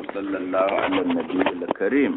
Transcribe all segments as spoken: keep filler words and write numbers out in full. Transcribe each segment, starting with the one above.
وصلى الله على النبي الكريم.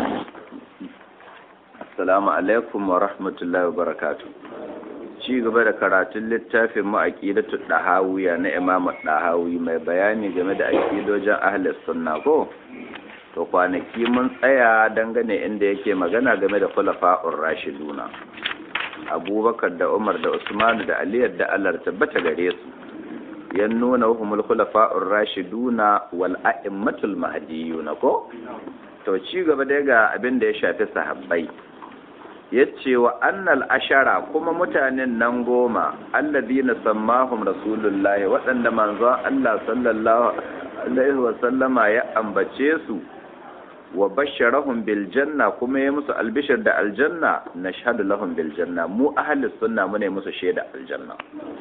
السلام عليكم ورحمة الله وبركاته. ci gaba da karatun littafin mu aqidatu dahawiya na Imam Dahawi mai bayani game da aqidojin ahlus sunna ko to kwanaki mun tsaya dangane inda yake magana game da khulafa'ur rashiduna Abubakar da Umar da Usman da Ali da Allah tabbata gare su yan nuna humul khulafa'ur rashiduna wal a'immatul mahdiyuna ko to ci gaba da ga abin da ya shafi sahabbai yace wa annal ashara kuma mutanen nan goma alladina sammahum rasulullahi waɗanda manzon Allah sallallahu alaihi wa sallama ya ambace su wa basharahum bil janna kuma ya musu albishir da aljanna nashhadu lahum bil janna mu ahlus sunna mu ne musu shaida aljanna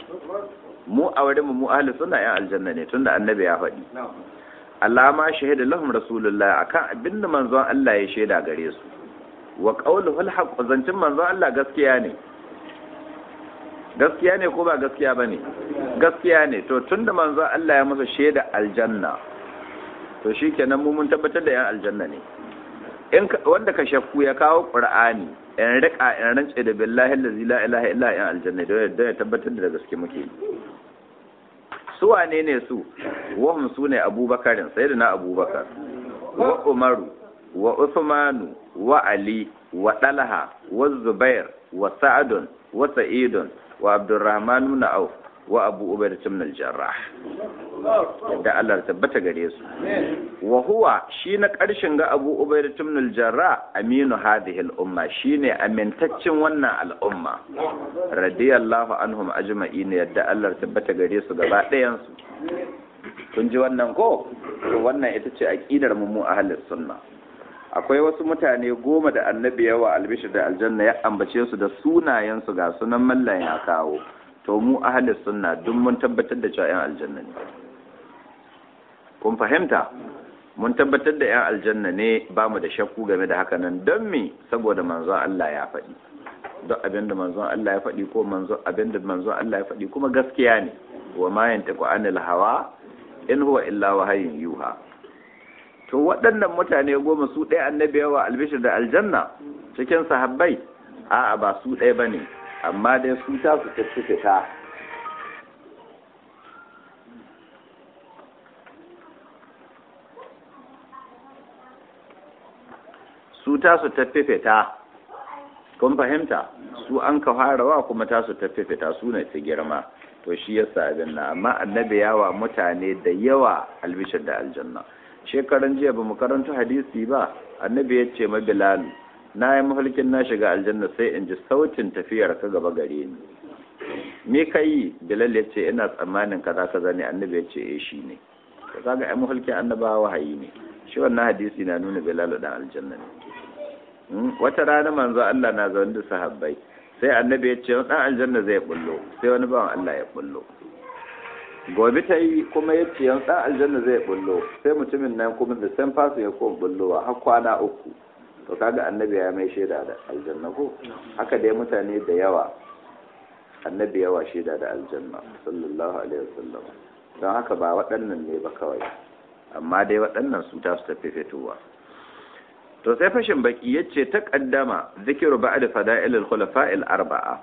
mu a wurin mu ahlus sunna ya aljanna ne tunda annabi ya faɗi alama shahida lahum rasulullahi akan abinda manzon Allah ya shaida gare su wa qawluhu al-haqq zancin manzo Allah gaskiya ne gaskiya ne ko ba gaskiya bane gaskiya ne to tunda manzo Allah ya masa shaida aljanna to shikenan mu mun tabbatar da yan aljanna ne in wanda ka shakku ya kawo qur'ani in rika in rance da billahi allazi la ilaha illa yan aljanna da ya tabbatar da gaske muke su wane ne su wahum sune abubakarin sayyidina abubakar wa umaru wa Uthmanu wa Ali wa Talha wa Zubair wa Sa'd wa Sa'id wa Abdurrahman ibn Auf wa Abu Ubaidah ibn al-Jarrah da Allah tabbata gare su wa huwa shi na karshen ga Abu Ubaidah ibn al-Jarrah aminu hadhihi al-umma shine amintaccen wannan al'umma radiyallahu anhum ajma'in yadda Allah tabbata gare su gaba ɗayan su kun ji wannan ko wannan ita ce aqidar mu mu ahlus sunna akwai wasu mutane goma da annabi yawa albishir da aljanna ya ambace su da sunayensu ga sunan mallan ya kawo to mu ahlus sunna duk mun tabbatar da cewa yan aljanna ne kun fahimta mun tabbatar da yan aljanna ne ba mu da shakku game da haka nan don me saboda manzon Allah ya faɗi duk abinda manzon Allah ya faɗi ko manzon abinda manzon Allah ya faɗi kuma gaskiya ne wa ma yantiqu anil hawa in huwa illa wahyun yuha to waɗannan mutane goma su ɗaya annabi yawa albishir da aljanna cikin sahabbai a'a ba su ɗaya ba ne amma dai su ta su tafi fita su ta su tafi fita kun fahimta su an ka farawa kuma ta su tafi fita su ne su girma to shi yasa abin nan amma annabi yawa mutane da yawa albishir da aljanna shekaran jiya ba mu karanta hadisi ba annabi ya ce ma Bilal na yi mafarkin na shiga aljanna sai in ji sautin tafiyar ka gaba gare ni me kai Bilal ya ce ina tsammanin kaza kaza ne annabi ya ce eh shi ne to kaga ai mafarkin annabawa wahayi ne shi wannan hadisi na nuna Bilal dan aljanna ne wata rana manzo Allah na zaune da sahabbai sai annabi ya ce dan aljanna zai bullo sai wani bawan Allah ya bullo gobe ta yi kuma ya ce yan ɗan aljanna zai bullo sai mutumin nan kuma da san fasu ya ko bullowa har kwana uku to kaga annabi ya mai shaida da aljanna ko haka dai mutane da yawa annabi yawa shaida da aljanna sallallahu alaihi wasallam don haka ba waɗannan ne ba kawai amma dai waɗannan su ta su tafi fitowa to sai fashin baki yace ta kaddama zikiru ba'da fada'ilul khulafa'il arba'a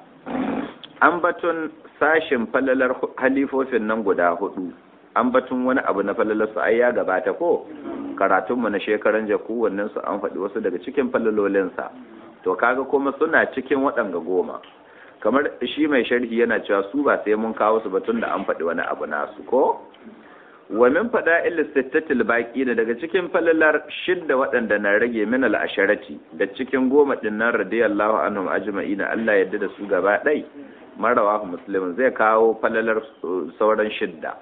an batun sashin falalar halifofin nan guda hudu an batun wani abu na falalar su ai ya gabata ko karatunmu na shekaran jaku wannan su an faɗi wasu daga cikin falalolinsa to kaga kuma suna cikin waɗanga goma kamar shi mai sharhi yana cewa su ba sai mun kawo su batun da an faɗi wani abu nasu ko wa min fada'il sittatil baqi da daga cikin falalar shidda waɗanda na rage min al-asharati da cikin goma din nan radiyallahu anhum ajma'ina Allah yadda da su gaba ɗai marawahu muslimin zai kawo falalar sauran shidda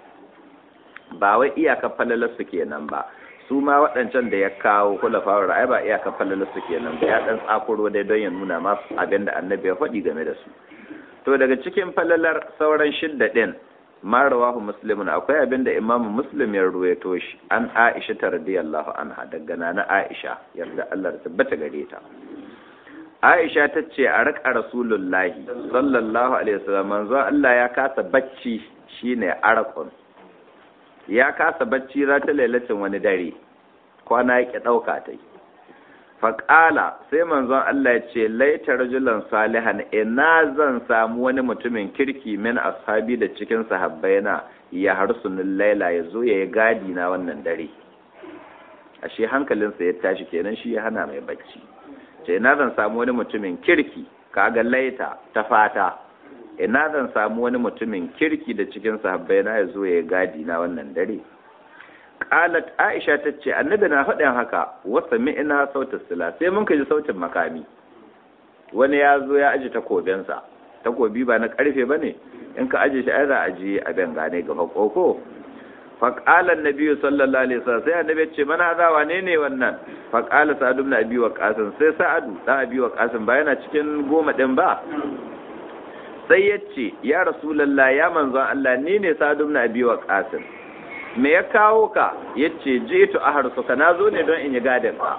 ba wai iyaka falalar su kenan ba su ma waɗancan da ya kawo kulafawar ra'ayi ba iyaka falalar su kenan ba ya dan tsakuro dai don ya nuna masu abin da annabi ya faɗi game da su to daga cikin falalar sauran shidda din marawahu muslimin akwai abin da imamu muslim ya ruwaito shi an aisha ta radiyallahu anha daga nana aisha yarda Allah ta tabbata gare ta Aisha ta ce a raka Rasulullahi sallallahu alaihi wasallam manzo Allah ya kasa bacci shine arakon ya kasa bacci rata lailatin wani dare kwana ya ki dauka tai faƙala sai manzon Allah ya ce laita rajulan salihan ina zan samu wani mutumin kirki min ashabi da cikin sahabbaina ya harsunin laila ya zo ya yi gadi na wannan dare ashe hankalinsa ya tashi kenan shi ya hana mai bacci ce ina zan samu wani mutumin kirki kaga laita ta fata ina zan samu wani mutumin kirki da cikin sahabbaina ya zo ya yi gadi na wannan dare qalat aisha tace annabi na faɗin haka wasa mi'ina sautin sila sai mun kaji sautin makami wani ya zo ya aji takobinsa takobi ba na karfe bane in ka aje shi ai za a ji abin gane gaba koko fa qala annabi sallallahu alaihi wasallam sai annabi ce mana za wane ne wannan fa qala sa'ad ibn abi waqas sai sa'adu dan abi waqas ba yana cikin goma din ba sai yace ya rasulullah ya manzon Allah ni ne sa'ad ibn abi waqas me ya kawo ka yace jitu aharsuka nazo ne don in yi gadin ka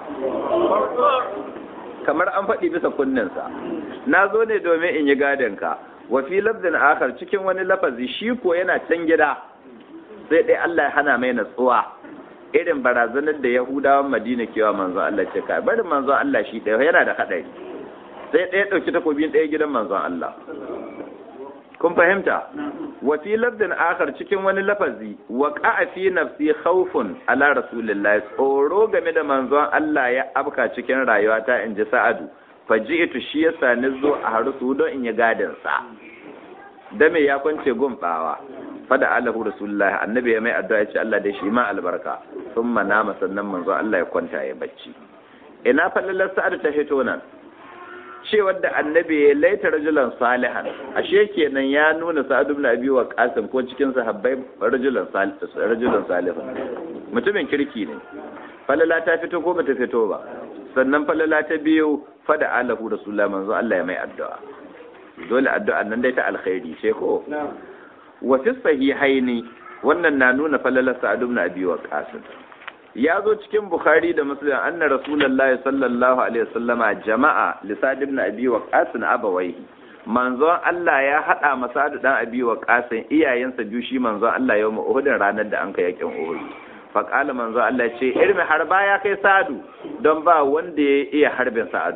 kamar an faɗi bisa kunninsa nazo ne domin in yi gadin ka wa fi lafzin akhar cikin wani lafazi shi ko yana can gida sai dai Allah ya hana mai natsuwa irin barazanar da Yahudawan Madina kewa manzo Allah ce kai bari manzo Allah shi ɗaya yana da hadari sai ɗaya dauki takobin ɗaya gidan manzo Allah kun fahimta wa fi lafdin akhar cikin wani lafazi wa qa'a fi nafsi khawfun ala rasulillahi tsoro game da manzon Allah ya abka cikin rayuwata in ji Sa'adu faji'tu shi yasa ni zo a harusu don in yi gadin sa da me ya kwance gumbawa fada alahu rasulullahi annabi ya mai addu'a ya ce Allah dai shi ma albarka thumma nama sannan manzon Allah ya kwanta ya bacci ina fallalar Sa'adu ta hito nan cewar da annabi ya laita rajulan salihan ashe kenan ya nuna Sa'ad ibn Abi Waqqas ko cikin sahabbai rajulan salih rajulan salihan mutumin kirki ne falala ta fito ko bata fito ba sannan falala ta biyu fada alahu rasulullahi manzo Allah ya mai addu'a dole addu'an nan dai ta alkhairi ce ko wa fi sahihaini wannan na nuna falala Sa'ad ibn Abi Waqqas ya zo cikin Bukhari da Muslim anna Rasulullahi sallallahu alaihi wasallama jama'a li Sa'd ibn Abi Waqqas abawayhi manzon Allah ya hada masa Sa'd dan Abi Waqqas iyayensa biyu shi manzon Allah yau Uhud ranar da an kai yakin Uhud fa qala manzon Allah ce irmi harba ya kai Sa'du don ba wanda ya iya harbin Sa'd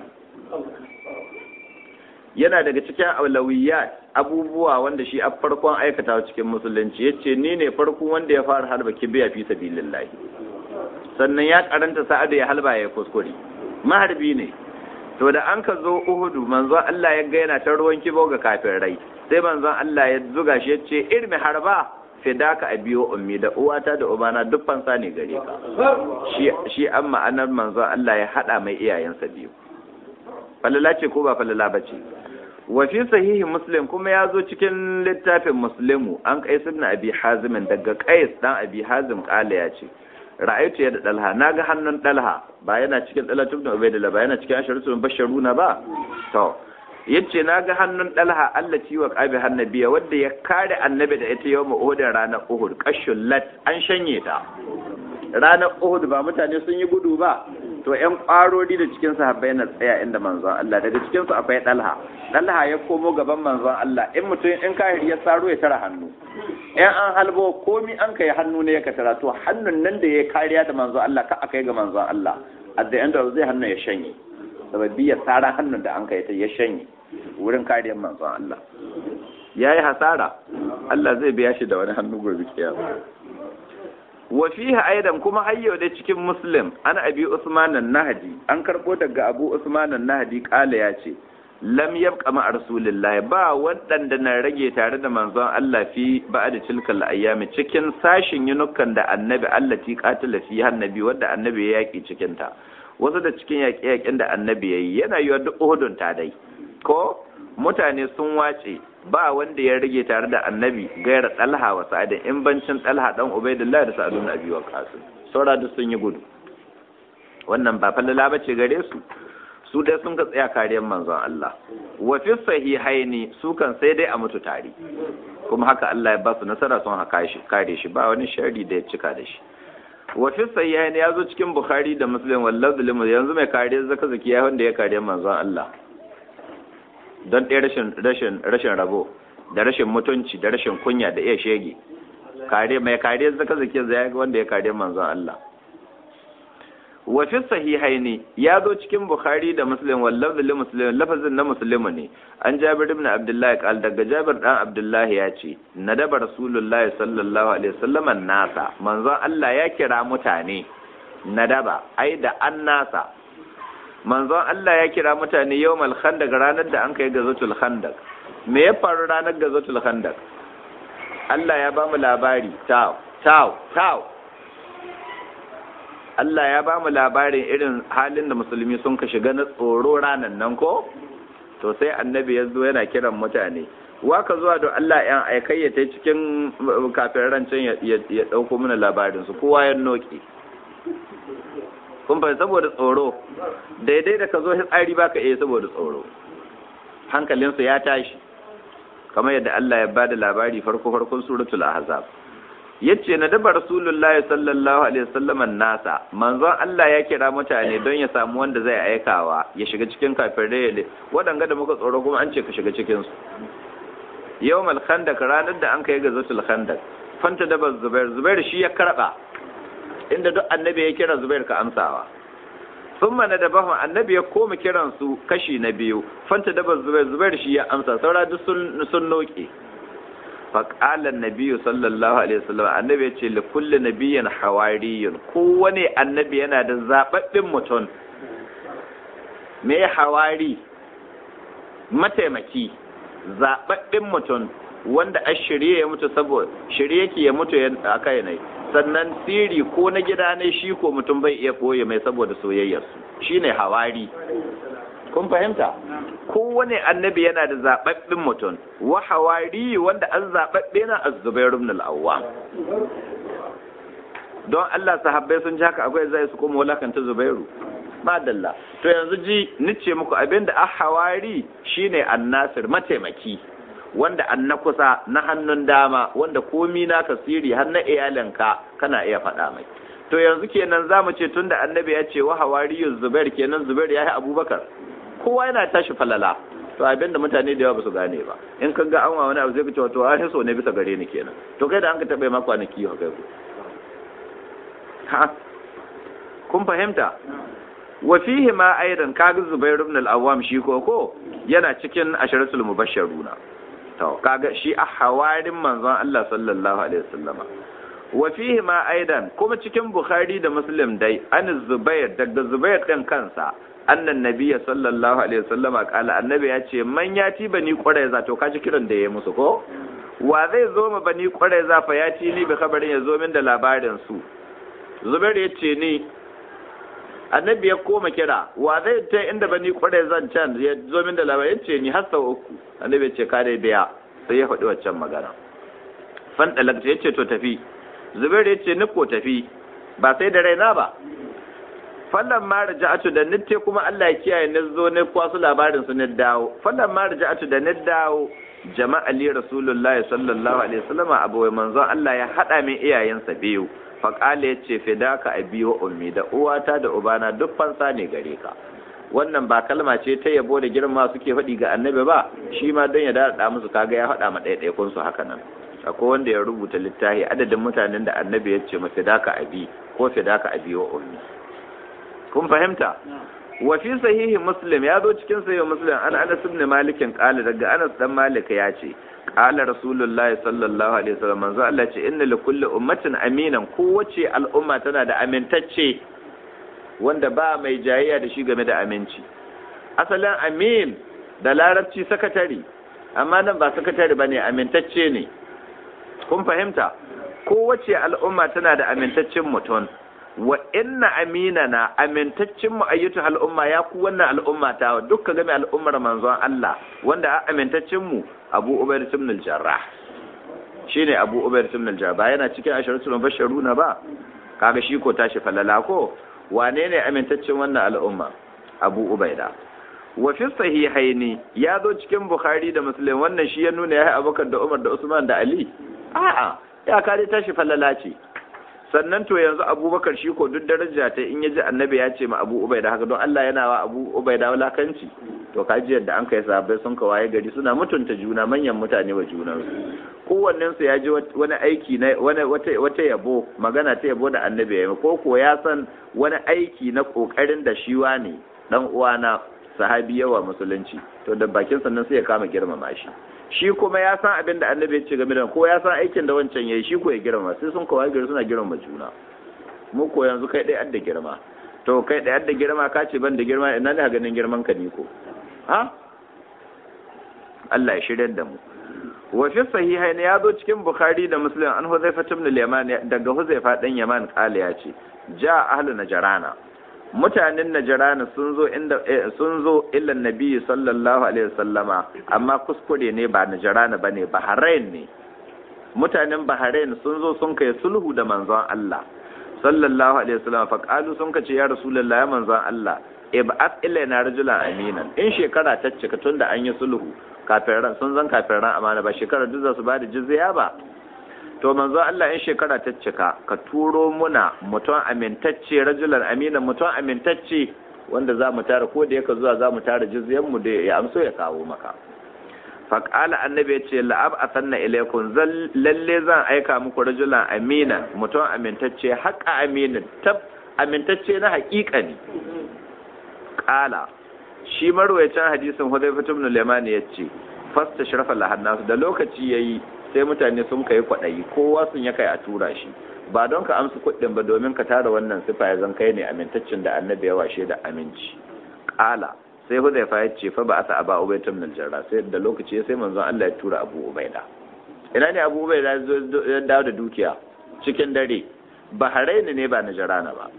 yana daga cikin aulawiyat abubuwa wanda shi a farkon aikata cikin musulunci yace ni ne farkon wanda ya fara harba kibiya fi sabilillah sannan ya karanta Sa'adu ya halba ya kuskure maharbi ne to da an ka zo Uhudu manzon Allah ya ga yana ta ruwan kibo ga kafirai sai manzon Allah ya zuga shi ya ce irmi harba fidaka abiyo ummi da uwata da ubana duk fansa ne gare ka shi shi an ma'anar manzon Allah ya hada mai iyayensa biyu falala ce ko ba falala bace wa fi sahihi Muslim kuma ya zo cikin littafin Muslimu an Qais ibn Abi Hazim daga Qais dan Abi Hazim kala ya ce ra'aytu ya da dalha naga hannun dalha ba yana cikin dalatu ibn Ubaydillah ba yana cikin asharatul basharuna ba to yace naga hannun dalha allati wa qabi hannabiya wanda ya kare annabi da ita yawm Uhud ranar Uhud qashullat an shanye ta ranar Uhud ba mutane sun yi gudu ba to ƴan ƙwarori da cikin sahabbai na tsaya inda manzon Allah daga cikin su akwai dalha dalha ya komo gaban manzon Allah in mutum in kahiri ya saro ya tara hannu in an halbo komi an kai hannu ne ya katara to hannun nan da ya kariya da manzon Allah ka akai ga manzon Allah at the end of zai hannu ya shanye sababi ya tsara hannun da an kai ta ya shanye wurin kariyar manzon Allah yayi hasara Allah zai biya shi da wani hannu gobe kiyama wa fihi aidan kuma hayyo da cikin Muslim an Abi Usman an-Nahdi an karbo daga Abu Usman an-Nahdi kala yace lam yabqa ma rasulillahi ba wadanda na rage tare da manzon Allah fi ba'da tilkal ayyami cikin sashin yunukan da annabi Allah ti qatala fi annabi wanda annabi ya yaki cikin ta wasu da cikin yaƙe-yaƙen da annabi yayi yana yiwa duk Uhudun ta dai ko mutane sun wace ba wanda ya rage tare da annabi gairar Talha wa Sa'id in bancin Talha dan Ubaydillah da Sa'd ibn Abi Waqqas saura duk sun yi gudu wannan ba falala bace gare su su dai sun ka tsaya kariyar manzon Allah wa fi sahihaini su kan sai dai a mutu tare kuma haka Allah ya ba su nasara sun haka shi kare shi ba wani sharri da ya cika da shi wa fi sahihaini yazo cikin Bukhari da Muslim wallahi limu yanzu mai kariyar zaka zakiya wanda ya kariyar manzon Allah don ɗaya rashin rashin rashin rabo da rashin mutunci da rashin kunya da iya shege kare mai kare zaka zake zai ga wanda ya kare manzon Allah wa fi sahihaini ya zo cikin bukhari da muslim wallahi li muslim lafazin na muslimu ne an jabir ibn abdullahi qal daga jabir dan abdullahi ya ce nadaba rasulullahi sallallahu alaihi wasallam nasa manzon Allah ya kira mutane nadaba ai da annasa manzon Allah ya kira mutane yawmal khandaq ranar da an kai gazatul khandaq me ya faru ranar gazatul khandaq Allah ya ba mu labari taw taw taw Allah ya ba mu labarin irin halin da musulmi sun ka shiga na tsoro ranan nan ko to sai annabi ya zo yana kiran mutane waka zuwa da Allah yan aikai ya ta cikin kafin rancen ya dauko mana labarin su kowa ya noki kun fa saboda tsoro daidai da ka zo hitsari baka iya saboda tsoro hankalinsu ya tashi kamar yadda Allah ya bada labari farko farkon suratul ahzab yace na daba rasulullahi sallallahu alaihi wasallam nasa manzon Allah ya kira mutane don ya samu wanda zai aikawa ya shiga cikin kafirai wadanga da muka tsoro kuma an ce ka shiga cikin su yawmal khandaq ranar da an kai gazatul khandaq fanta daba zubair zubair shi ya karba inda duk annabi ya kira zubair ka amsawa thumma nadabahu annabi ya koma kiran su kashi na biyu fanta daba zubair zubair shi ya amsa saura duk sun sun noke faƙalar nabiyu sallallahu alaihi wasallam annabi ya ce likulli nabiyyin hawariyun kowane annabi yana da zaɓaɓɓen mutum me hawari mataimaki zaɓaɓɓen mutum wanda a shirye ya mutu saboda shirye yake ya mutu a kai ne sannan siri ko na gida ne shi ko mutum bai iya ɓoye mai saboda soyayyarsu shine hawari kun fahimta kowane annabi yana da zaɓaɓɓen mutum wa hawari wanda an zaɓaɓɓe na az-Zubair ibn al-Awwam don Allah sahabbai sun ji haka akwai zai su kuma walakanta Zubairu madalla to yanzu ji nice muku abinda a hawari shine annasir mataimaki wanda an na kusa na hannun dama wanda komi na kasiri har na iyalinka kana iya faɗa mai to yanzu kenan zamu ce tunda annabi ya ce wa hawariyyu Zubair kenan Zubair ya yi Abubakar kowa yana tashi falala to abinda mutane da yawa ba su gane ba in kan ga an wa wani abu zai kace wato ai so ne bisa gare ni kenan to kai da an ka tabe ma kwanaki ha kai ku ha kun fahimta wa fihi ma aidan kaga Zubair ibn al-Awwam shi ko ko yana cikin asharatul mubashshiruna to kaga shi a hawarin manzon Allah sallallahu alaihi wasallama wa fihi ma aidan kuma cikin Bukhari da Muslim dai an Zubair daga Zubair din kansa annan nabiyya sallallahu alaihi wasallama kala annabi ya ce man yati bani qurayza to kaji kiran da yayi musu ko wa zai zo ma bani qurayza fa yati ni bi khabarin ya zo min da labarin su Zubair ya ce ni annabi ya koma kira wa zai ta inda bani qurayza can ya zo min da labarin ce ni har sau uku annabi ya ce ka dai biya sai ya faɗi waccan magana fan dalakta ya ce to tafi Zubair ya ce ni ko tafi ba sai da raina ba fallan ma raja'atu da nitte kuma Allah ya kiyaye ni zo ne kwasu labarin su ne dawo fallan ma raja'atu da ni dawo jama'a li rasulullahi sallallahu alaihi wasallam abu manzo Allah ya hada min iyayensa biyu fa qala yace fidaka abi wa ummi da uwata da ubana duk fansa ne gare ka wannan ba kalma ce ta yabo da girma suke faɗi ga annabi ba shi ma don ya dada musu kaga ya faɗa ma ɗaiɗaikun su haka nan akwai wanda ya rubuta littafi adadin mutanen da annabi ya ce ma fidaka abi ko fidaka abi wa ummi kun fahimta wa fi sahihi muslim ya zo cikin sahihi muslim an Anas ibn Malik qala daga Anas dan Malik ya ce qala rasulullahi sallallahu alaihi wasallam manzo Allah ce inna li kulli ummatin aminan kowace al'umma tana da amintacce wanda ba mai jayayya da shi game da aminci asalin amin da larabci sakatari amma nan ba sakatari bane amintacce ne kun fahimta kowace al'umma tana da amintaccen mutum wa inna aminana amintaccen mu ayyatu al'umma ya ku wannan al'umma ta dukkan game al'ummar manzon Allah wanda a amintaccen mu Abu Ubaydah ibn al-Jarrah shine Abu Ubaydah ibn al-Jarrah yana cikin asharatul mubashshiruna ba kaga shi ko tashi falala ko wane ne amintaccen wannan al'umma Abu Ubaydah wa fi sahihaini ya zo cikin Bukhari da Muslim wannan shi ya nuna ya Abubakar da Umar da Usman da Ali a'a ya kare tashi falala ce sannan to yanzu Abubakar shi ko duk daraja ta in yaji annabi ya ce ma Abu Ubaida haka don Allah yana wa Abu Ubaida walakanci to kaji yadda an kai sahabbai sun kawaye gari suna mutunta juna manyan mutane wa junansu kowannen su ya ji wani aiki na wani wata wata yabo magana ta yabo da annabi ya yi ko ko ya san wani aiki na kokarin da shi wani dan uwana sahabi yawa musulunci to da bakin sannan sai ya kama girmama shi shi kuma ya san abin da annabi ya ce game da ko ya san aikin da wancan yayi shi ko ya girmama sai sun kawai gari suna girmama juna mu ko yanzu kai dai adda girma to kai dai adda girma ka ce ban da girma ina ne ganin girman ka ni ko ha Allah ya shirye da mu wa fi sahihaini ya zo cikin bukhari da muslim an huzaifa ibn al-yaman daga huzaifa dan yaman kala ya ce ja ahlu najrana mutanen najrana sun zo inda sun zo illa nabi sallallahu alaihi wasallama amma kuskure ne ba najrana bane bahrain ne mutanen bahrain sun zo sun kai sulhu da manzon Allah sallallahu alaihi wasallama fa qalu sun kace ya rasulullahi ya manzon Allah ib'at ilaina rajulan aminan in shekara ta cika tunda an yi sulhu kafiran sun zan kafiran amana ba shekara duk za su ba da jizya ba to manzo Allah in shekara ta cika ka turo muna mutum amintacce rajulan aminan mutum amintacce wanda za mu tara ko da yake zuwa za mu tara jizyan mu da ya amso ya kawo maka fa qala annabi ya ce la'ab asanna ilaykum lalle zan aika muku rajulan aminan mutum amintacce haqa aminin tab amintacce na haƙiƙa ne qala shi marwayacin hadisin Hudayfa ibn al-Yaman yace fasta sharafa lahannasu da lokaci yayi sai mutane sun kai kwadayi kowa sun ya kai a tura shi ba don ka amsa kuɗin ba domin ka tara wannan sifa ya zan kai ne amintaccin da annabi ya washe da aminci qala sai Hudayfa yace fa ba asa aba Ubayda ibn al-Jarrah sai da lokaci sai manzon Allah ya tura Abu Ubaida ina ne Abu Ubaida ya dawo da dukiya cikin dare Bahrain ne ba Najrana ba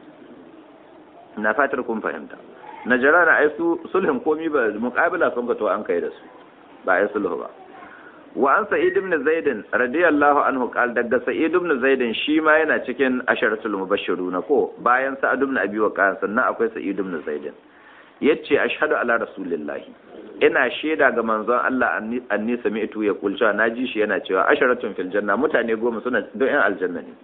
na fatar kun fahimta Najrana ai su sulhun komi ba muqabila sun ga to an kai da su ba ai sulhu ba wa an Sa'id ibn Zaid radiyallahu anhu qal daga Sa'id ibn Zaid shi ma yana cikin asharatul mubashshirun ko bayan Sa'ad ibn Abi Waqqas sannan akwai Sa'id ibn Zaid yace ashhadu ala rasulillah ina sheda ga manzon Allah anni sami'tu ya kulcha naji shi yana cewa asharatun fil janna mutane goma suna don yan aljanna ne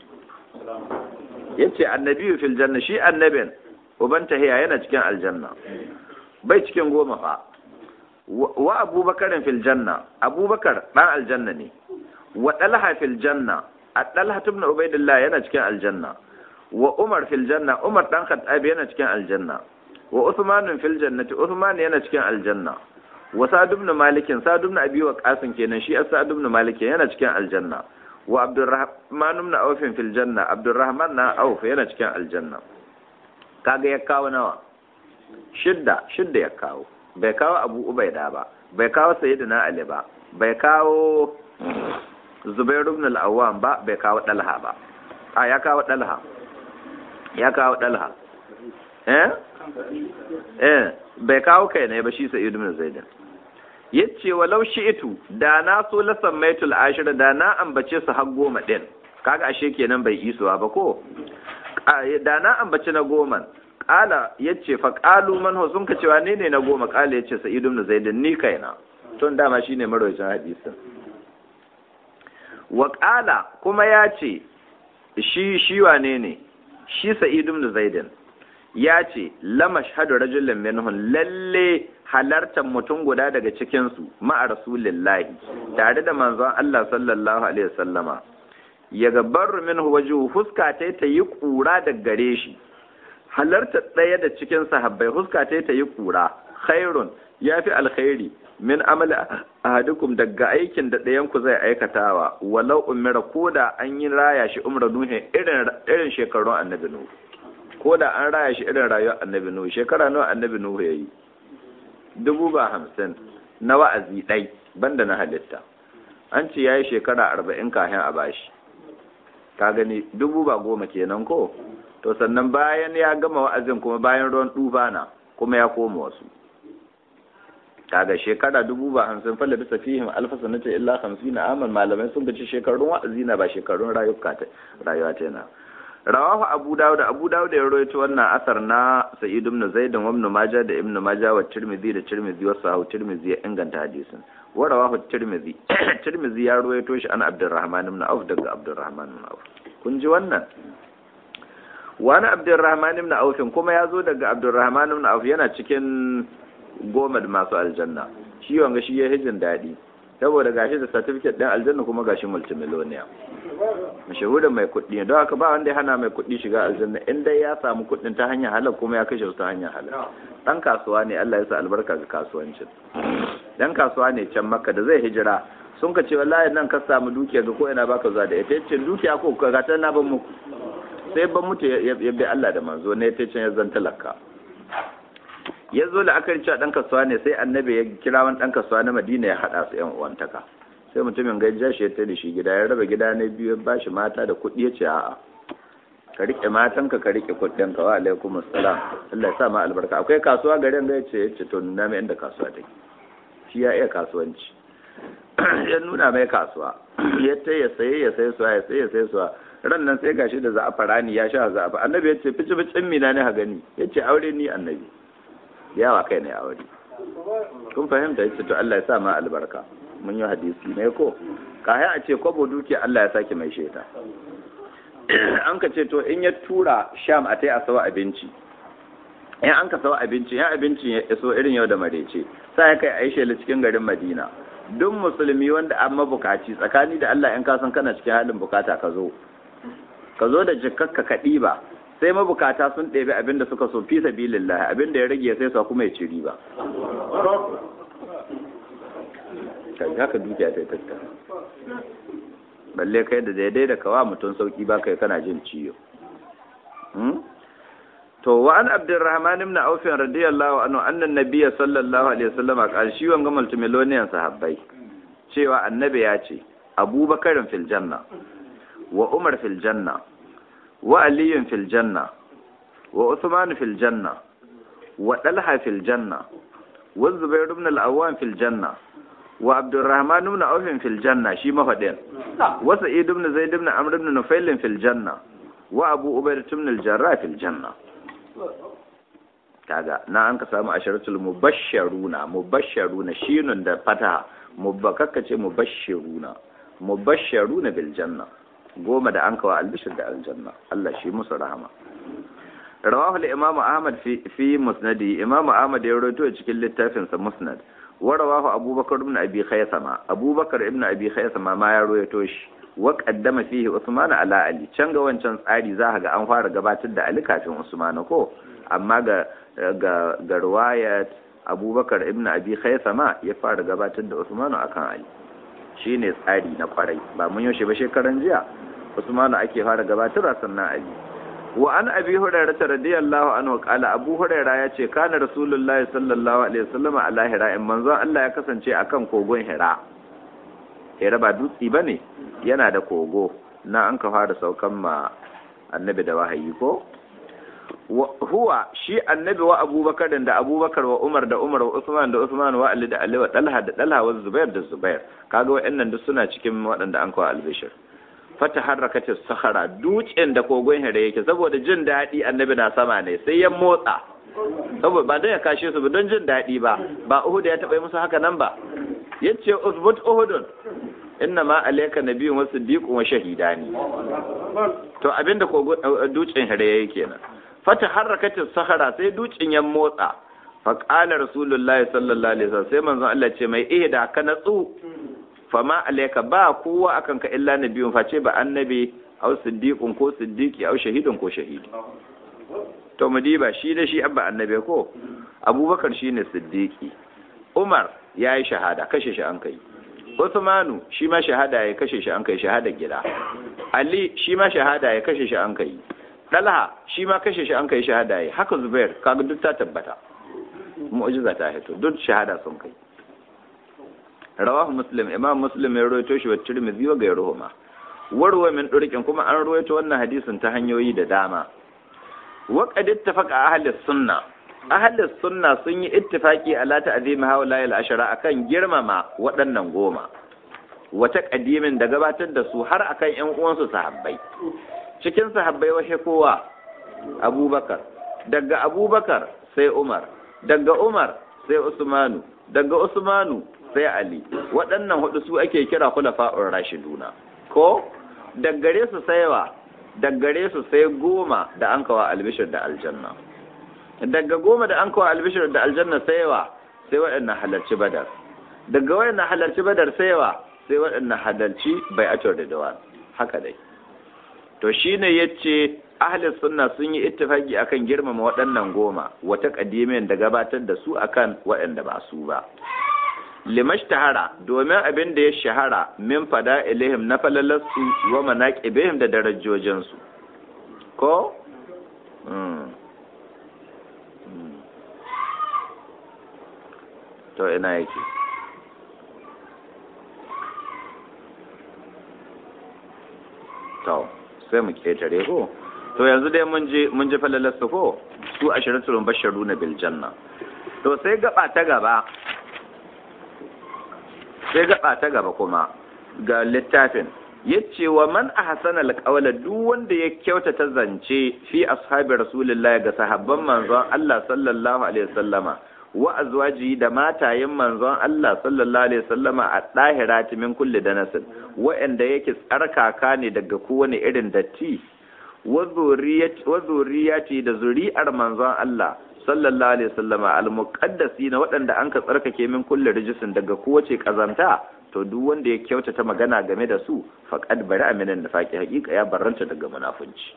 yace annabi fil janna shi annabin uban tahiya yana cikin aljanna bai cikin goma fa wa abubakarin fil janna abubakar dan aljanna ne wa talha fil janna at-talha ibn ubaidillah yana cikin aljanna wa umar fil janna umar dan khattab yana cikin aljanna wa uthman fil jannati uthman yana cikin aljanna wa sa'd ibn malik sa'd ibn abi waqas kenan shi sa'd ibn malik yana cikin aljanna wa abdurrahman ibn auf fil janna abdurrahman na auf yana cikin aljanna kaga ya kawo nawa shidda shidda ya kawo bai kawo abu ubaida ba bai kawo sayyidina ali ba bai kawo zubair ibn al-awwam ba bai kawo dalha ba a ya kawo dalha ya kawo dalha eh eh bai kawo kai ne ba shi sa'id ibn zaid yace walau shi'tu da na so la sammaitul ashira da na ambace su har goma din kaga ashe kenan bai isuwa ba ko da na ambaci na goma kala yace fa qalu man hu sun ka cewa ne ne na goma kala yace sa'id ibn zaid ni kaina tun dama shine marwayacin hadisin wa qala kuma yace shi shi wane ne shi sa'id ibn zaid yace la mashhadu rajulin minhum lalle halartar mutum guda daga cikin su ma'a rasulillahi tare da manzon Allah sallallahu alaihi wasallama ya gabar minhu wajhu huska ta ta yi kura da gare shi halarta daya da cikin sahabbai huska ta ta yi kura khairun yafi alkhairi min amali ahadukum daga aikin da dayan ku zai aikatawa walau umira koda an yi raya shi umra nuhi irin irin shekarun annabi nuhu koda an raya shi irin rayuwar annabi nuhu shekara nawa annabi nuhu yayi dubu ba hamsin na wa'azi dai banda na halitta an ce yayi shekara arba'in kafin a bashi ka gani dubu ba goma kenan ko to sannan bayan ya gama wa'azin kuma bayan ruwan dubana kuma ya koma wasu kaga shekara dubu ba hamsin falla bisa fihim alfa sanata illa hamsina aman malamai sun gaci shekarun wa'azi na ba shekarun rayuka ta rayuwa ta na rawahu abu dawud abu dawud ya rawaito wannan asar na sa'id ibn zaid wa ibn majah da ibn majah wa tirmidhi da tirmidhi wa sahu tirmidhi ya inganta hadisin wa rawahu tirmidhi tirmidhi ya rawaito shi an abdurrahman ibn auf daga abdurrahman ibn auf kun ji wannan wani abdurrahman ibn auf kuma ya zo daga abdurrahman ibn auf yana cikin goma da masu aljanna shi wanga shi ya hijin dadi saboda gashi da certificate din aljanna kuma gashi multimillionaire mashahudan mai kuɗi don haka ba wanda ya hana mai kuɗi shiga aljanna in dai ya samu kuɗin ta hanyar halal kuma ya kashe su ta hanyar halal. Dan kasuwa ne Allah ya sa albarka ga kasuwancin. Dan kasuwa ne can Makka da zai hijira sun ka ce wallahi nan ka samu dukiya ga ko ina baka zuwa da ita ce dukiya ko ka gata na ban muku sai ban mutu ya bi Allah da manzo ne ta ce ya zan talaka. Ya zo da aka cewa dan kasuwa ne sai annabi ya kira wani dan kasuwa na Madina ya hada su yan uwantaka. Sai mutumin gajiya shi ya tada shi gida ya raba gida ne biyu ba shi mata da kuɗi ya ce a'a ka rike matanka ka rike kuɗin ka wa alaikum assalam Allah ya sa ma albarka akwai kasuwa garin ga yace yace to nuna mai inda kasuwa take shi ya iya kasuwanci ya nuna mai kasuwa ya ta ya saye ya saye suwa ya saye ya saye suwa ran nan sai gashi da za'afarani ya sha za'afa annabi ya ce fici ficin mina ne ha gani ya ce aure ni annabi yawa kai ne aure kun fahimta ya ce to Allah ya sa ma albarka mun yi hadisi ne ko kayan a ce kwabo duki Allah ya sake mai sheta an ka ce to in ya tura sham a tai a sawa abinci in an ka sawa abinci yan abincin ya iso irin yau da marece sai ya kai aisha la cikin garin Madina duk musulmi wanda an mabukaci tsakani da Allah in ka san kana cikin halin bukata ka zo ka zo da jikkakka ka ɗiba sai mabukata sun ɗebi abin da suka so fi sabilillah abin da ya rage sai su kuma ya ci riba kai haka dukiya ta tattara balle kai da daidai da kawa mutum sauki ba kai kana jin ciyo to wa an abdurrahman ibn auf radiyallahu anhu anna nabiyya sallallahu alaihi wasallam qala shi wanga multimillionaire sahabbai cewa annabi ya ce abubakar fil janna wa umar fil janna wa ali fil janna wa uthman fil janna wa talha fil janna wa zubair ibn al-awwam fil janna wa abdurrahman ibn auf fil janna shi mafadin wa sa'id ibn zaid ibn amr ibn nufail fil janna wa abu ubaydah ibn al-jarrah fil janna kaga na an ka samu asharatul mubashsharuna mubashsharuna shinun da fataha mubakkaka ce mubashshiruna mubashsharuna bil janna goma da an kawa albishir da aljanna Allah shi musu rahama rawahu al-imam ahmad fi fi musnadi imam ahmad ya rawaito cikin littafin sa musnad wa rawahu abubakar ibn abi khaysama abubakar ibn abi khaysama ma ya rawaito shi wa qaddama fihi usman ala ali can ga wancan tsari za ga an fara gabatar da ali kafin usman ko amma ga ga ga riwayat abubakar ibn abi khaysama ya fara gabatar da usman akan ali shine tsari na kwarai ba mun yaushe ba shekaran jiya usman ake fara gabatar sannan ali wa an abi hurairah radiyallahu anhu qala abu hurairah yace kana rasulullahi sallallahu alaihi wasallam ala hira in manzon Allah ya kasance akan kogon hira hira ba dutsi bane yana da kogo na an ka fara saukan ma annabi da wahayi ko huwa shi annabi wa abubakar da abubakar wa umar da umar wa usman da usman wa ali da ali wa talha da talha wa zubair da zubair kaga wayannan duk suna cikin waɗanda an kawo albishir fata harakatis sahara dutsen da kogon hira yake saboda jin daɗi annabi na sama ne sai ya motsa saboda ba don ya kashe su ba don jin daɗi ba ba uhud ya taɓa musu haka nan ba yace uzbut uhudun inna ma alayka nabiyyun wa siddiqun wa shahidani to abinda kogon dutsen hira yake kenan fata harakatis sahara sai dutsen ya motsa fa qala rasulullahi sallallahu alaihi wasallam sai manzon Allah ce mai ihda ka natsu fama alayka ba kowa akan ka illa nabiyun face ba annabi aw siddiqun ko siddiqi aw shahidun ko shahidi to mudiba shi da shi abba annabi ko abubakar shine siddiqi umar yayi shahada kashe shi an kai usmanu shi ma shahada ya kashe shi an kai shahada gida ali shi ma shahada ya kashe shi an kai talha shi ma kashe shi an kai shahada ya haka zubair kaga duk ta tabbata mu'jiza ta hito duk shahada sun kai rawahu muslim imam muslim ya rawaito shi wa tirmidhi wa gairuhuma warwa min durkin kuma an rawaito wannan hadisin ta hanyoyi da dama wa qad ittafaqa ahli sunna ahli sunna sun yi ittifaki ala ta'zimi haula al-ashara akan girmama waɗannan goma wata kadimin da gabatar da su har akan ƴan uwansu sahabbai cikin sahabbai washe kowa abubakar daga abubakar sai umar daga umar sai usmanu daga usmanu sai Ali waɗannan hudu su ake kira khulafa'ur rashiduna ko daggare su saiwa daggare su sai goma da an kawa albishir da aljanna daga goma da an kawa albishir da aljanna saiwa sai waɗannan halarci badar daga wayannan halarci badar saiwa sai waɗannan halarci bai'atul ridwan haka dai to shine yace ahli sunna sun yi ittifaki akan girmama waɗannan goma wata kadimin da gabatar da su akan waɗanda ba su ba limashtahara domin abin da ya shahara min fada ilihim na falalarsu wa manaqibihim da darajojinsu ko mm. mm. to ina yake to sai mu ketare ko to yanzu dai mun je mun je falalarsu ko su asharatul mubashshiruna bil janna to sai gaba ta gaba sai gaba ta gaba kuma ga littafin yace wa man ahsana alqawla duk wanda ya kyautata zance fi ashabi rasulullahi ga sahabban manzon Allah sallallahu alaihi wasallama wa azwaji da matayen manzon Allah sallallahu alaihi wasallama a dahirati min kulli danasin wa'anda yake tsarkaka ne daga kowane irin datti wa zuriyati wa zuriyati da zuri'ar manzon Allah sallallahu alaihi wasallama al-muqaddasi na waɗanda an ka tsarkake min kulli rijisin daga kowace kazanta to duk wanda ya kyautata magana game da su faqad bari aminan da faqi haƙiƙa ya barranta daga munafunci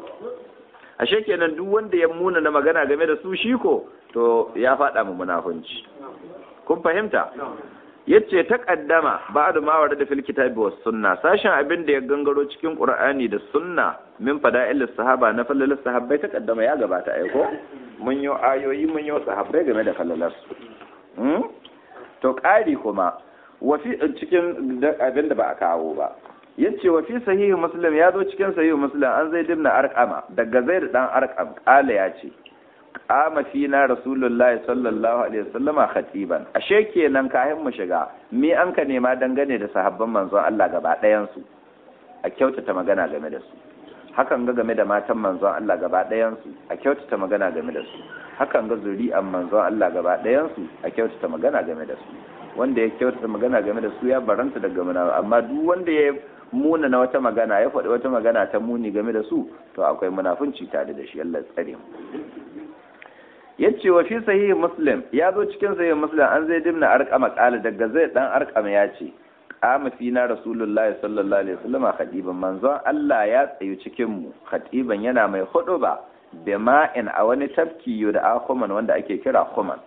ashe kenan duk wanda ya muna na magana game da su shi ko to ya faɗa mu munafunci kun fahimta yace taqaddama ba'du ma warada fil kitabi was sunna sashin abin da ya gangaro cikin qur'ani da sunna min fada'il sahaba na falalar sahabbai taqaddama ya gabata ai ko mun yi ayoyi mun yi sahabbai game da falalar su hmm? to ƙari kuma wafi cikin abin da ba a kawo ba yace wa fi sahihi muslim ya zo cikin sahihi muslim an zaid ibn arqama daga zaid dan arqam kala yace qama fina rasulullahi sallallahu alaihi wasallama khatiban ashe kenan kayan mu shiga me an ka nema dangane da sahabban manzon Allah gaba ɗayan su a kyautata magana game da su hakan ga game da matan manzon Allah gaba ɗayan su a kyautata magana game da su hakan ga zuri'an manzon Allah gaba ɗayan su a kyautata magana game da su wanda ya kyautata magana game da su ya baranta daga muna amma duk wanda ya muna na wata magana ya faɗi wata magana ta muni game da su to akwai munafunci tare da shi Allah tsare mu yace wa fi sahihi muslim ya zo cikin sahihi muslim an zai dimna arqama qala daga zai dan arqama yace qama fina rasulullahi sallallahu alaihi wasallam khatiban manzon Allah ya tsayu cikin mu khatiban yana mai huduba bima'in a wani tafki da akhuman wanda ake kira khuman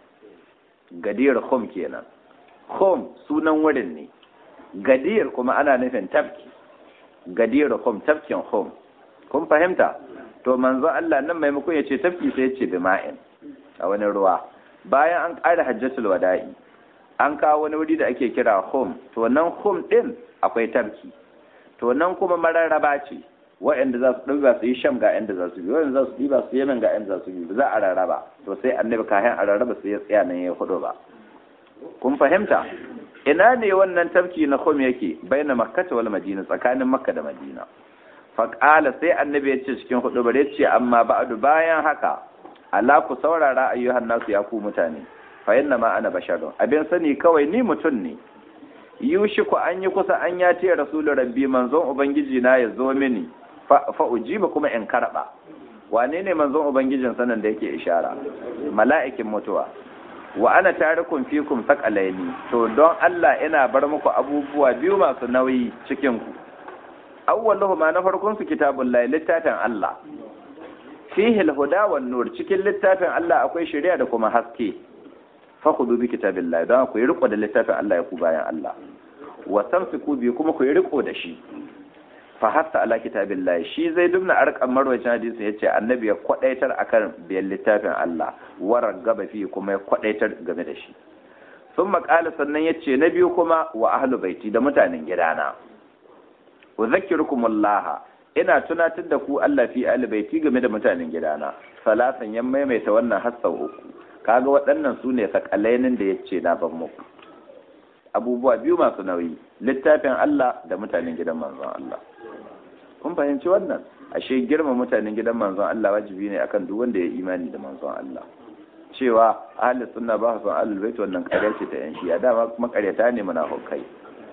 gadir khum kenan khum sunan wurin ne gadir kuma ana nufin tafki gadir khum tafkin khum kun fahimta to manzon Allah nan maimakon ya ce tafki sai ya ce bima'in a wani ruwa bayan an ƙara hajjatul wada'i an kawo wani wuri da ake kira hum to nan hum din akwai tafki to nan kuma mararraba ce waɗanda za su ɗauka su yi sham ga yanda za su bi waɗanda za su ɗiba su yemen ga yanda za su bi za a rarraba to sai annabi kayan a rarraba sai ya tsaya nan ya hudu ba kun fahimta ina ne wannan tafki na hum yake baina makka wal madina tsakanin makka da madina faqala sai annabi ya ce cikin hudu bare ce amma ba'du bayan haka ala ku saurara ayyuhan nasu ya ku mutane fa inna ma ana basharun abin sani kawai ni mutum ne yushiku an yi kusa an ya ce rasulur rabbi manzon ubangiji na ya zo mini fa, fa ujiba kuma in karba wane ne manzon ubangijin sanan da yake ishara mala'ikin mutuwa wa ana tarikum fikum saqalaini to don Allah ina bar muku abubuwa biyu masu nauyi cikin ku awwaluhu ma na farkon su kitabullahi littafin Allah fihi al-huda wan nur cikin littafin Allah akwai shari'a da kuma haske fa khudu bi kitabillahi dan ku yi riko da littafin Allah ya ku bayan Allah wa tamsiku bi kuma ku yi riko da shi fa hatta ala kitabillahi shi zai dubna arqam marwacin hadisi yace annabi ya kwadaitar akan biyan littafin Allah wa ragaba fi kuma ya kwadaitar game da shi thumma qala sannan yace na biyu kuma wa ahlu baiti da mutanen gidana wa zakkirukumullah ina tunatar da ku Allah fi albaiti game da mutanen gidana salatan yan maimaita wannan hasau uku kaga waɗannan su ne sakalainin da yace na ban muku abubuwa biyu masu nauyi littafin Allah da mutanen gidan manzon Allah kun fahimci wannan ashe girma mutanen gidan manzon Allah wajibi ne akan duk wanda ya imani da manzon Allah cewa ahli sunna ba su ahlul bait wannan ƙarya ce ta yan shi'a dama kuma ƙaryata ne munafikai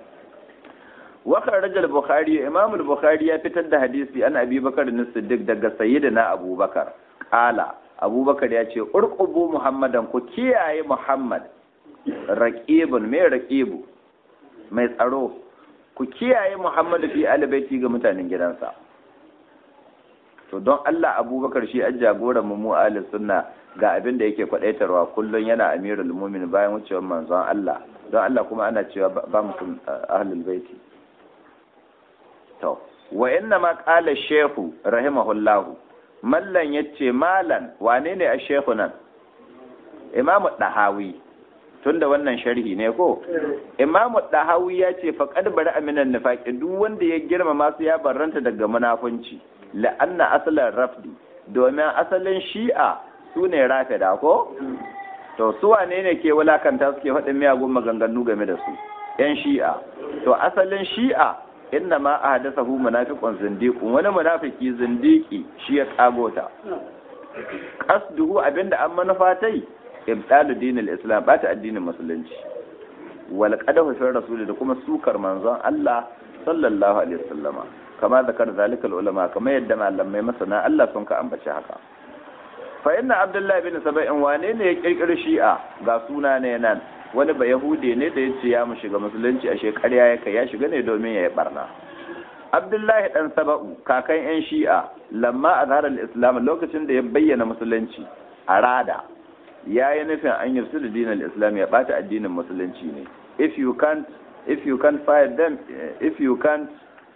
wakar rajal bukhari imam al-bukhari ya fitar da hadisi an abi bakar as-siddiq daga sayyidina abubakar qala abubakar ya ce urqubu muhammadan ku kiyaye muhammad raqibun mai raqibu mai tsaro ku kiyaye Muhammadu fi alibaiti ga mutanen gidansa. To don Allah Abubakar shi an jagoran mu mu ahli sunna ga abin da yake kwadaitarwa kullun yana amirul mu'min bayan wucewar manzon Allah, don Allah kuma ana cewa ba mutum ahlul baiti. To wa inna ma qala shehu rahimahullahu, mallan yace malan wane ne a shehu nan? Imam Dahawi, tunda wannan sharhi ne ko? Imam Dahawi ya ce faqad bari aminan nifaqi, duk wanda ya girmama su ya barranta daga munafunci. La'anna asalan rafdi, domin asalin shi'a su ne rafida ko? To su wane ne ke wulakanta suke faɗin miyagun maganganu game da su? ‘Yan shi'a. To asalin shi'a inna ma a hadasa hu munafiqun zindiqun, wani munafiki zindiki shi ya kago ta. Qasduhu abinda an manufa tai ibdalu dinil islam, bata addinin musulunci. Wal qadahu fi rasul, da kuma sukar manzon Allah sallallahu alaihi wasallama. Kama zakar zalikal ulama, kama yadda malamai masana Allah sun ka ambaci haka. Fa inna Abdullahi bin Saba'in wane ne ya kirkiri Shi'a? Ga suna ne nan, wani ba Yahude ne da yace ya mu shiga musulunci a shekarya ya kai ya shiga ne domin ya yi barna. Abdullahi dan Saba'u kakan yan Shi'a, lamma azhara al-islam, lokacin da ya bayyana musulunci a rada, yayi nufin an yursu da dinin islam, ya bata addinin musulunci ne. If you can't if you can't fight them, if you can't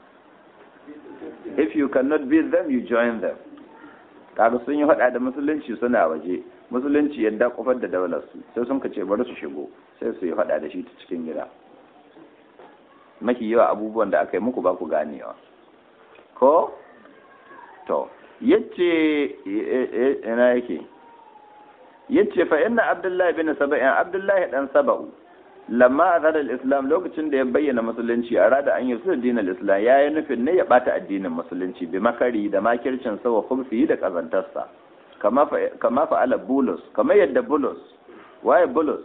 if you cannot beat them, you join them. Kaga sun yi hada da musulunci suna waje, musulunci yadda kofar da daular su, sai sun kace bari su shigo, sai su yi hada da shi ta cikin gida. Maki yawa abubuwan da aka yi muku ba ku ganewa ko? To yace ina yake yace fa inna Abdullahi bin Saba'in, Abdullahi dan Saba'u, lamma azhara al-islam, lokacin da ya bayyana musulunci a rada an yusu dinal islam, yayi nufin ne ya bata addinin musulunci bi makari da makircin sa wa khubfi da kazantarsa, kama fa kama fa ala bulus, kama yadda bulus, waye bulus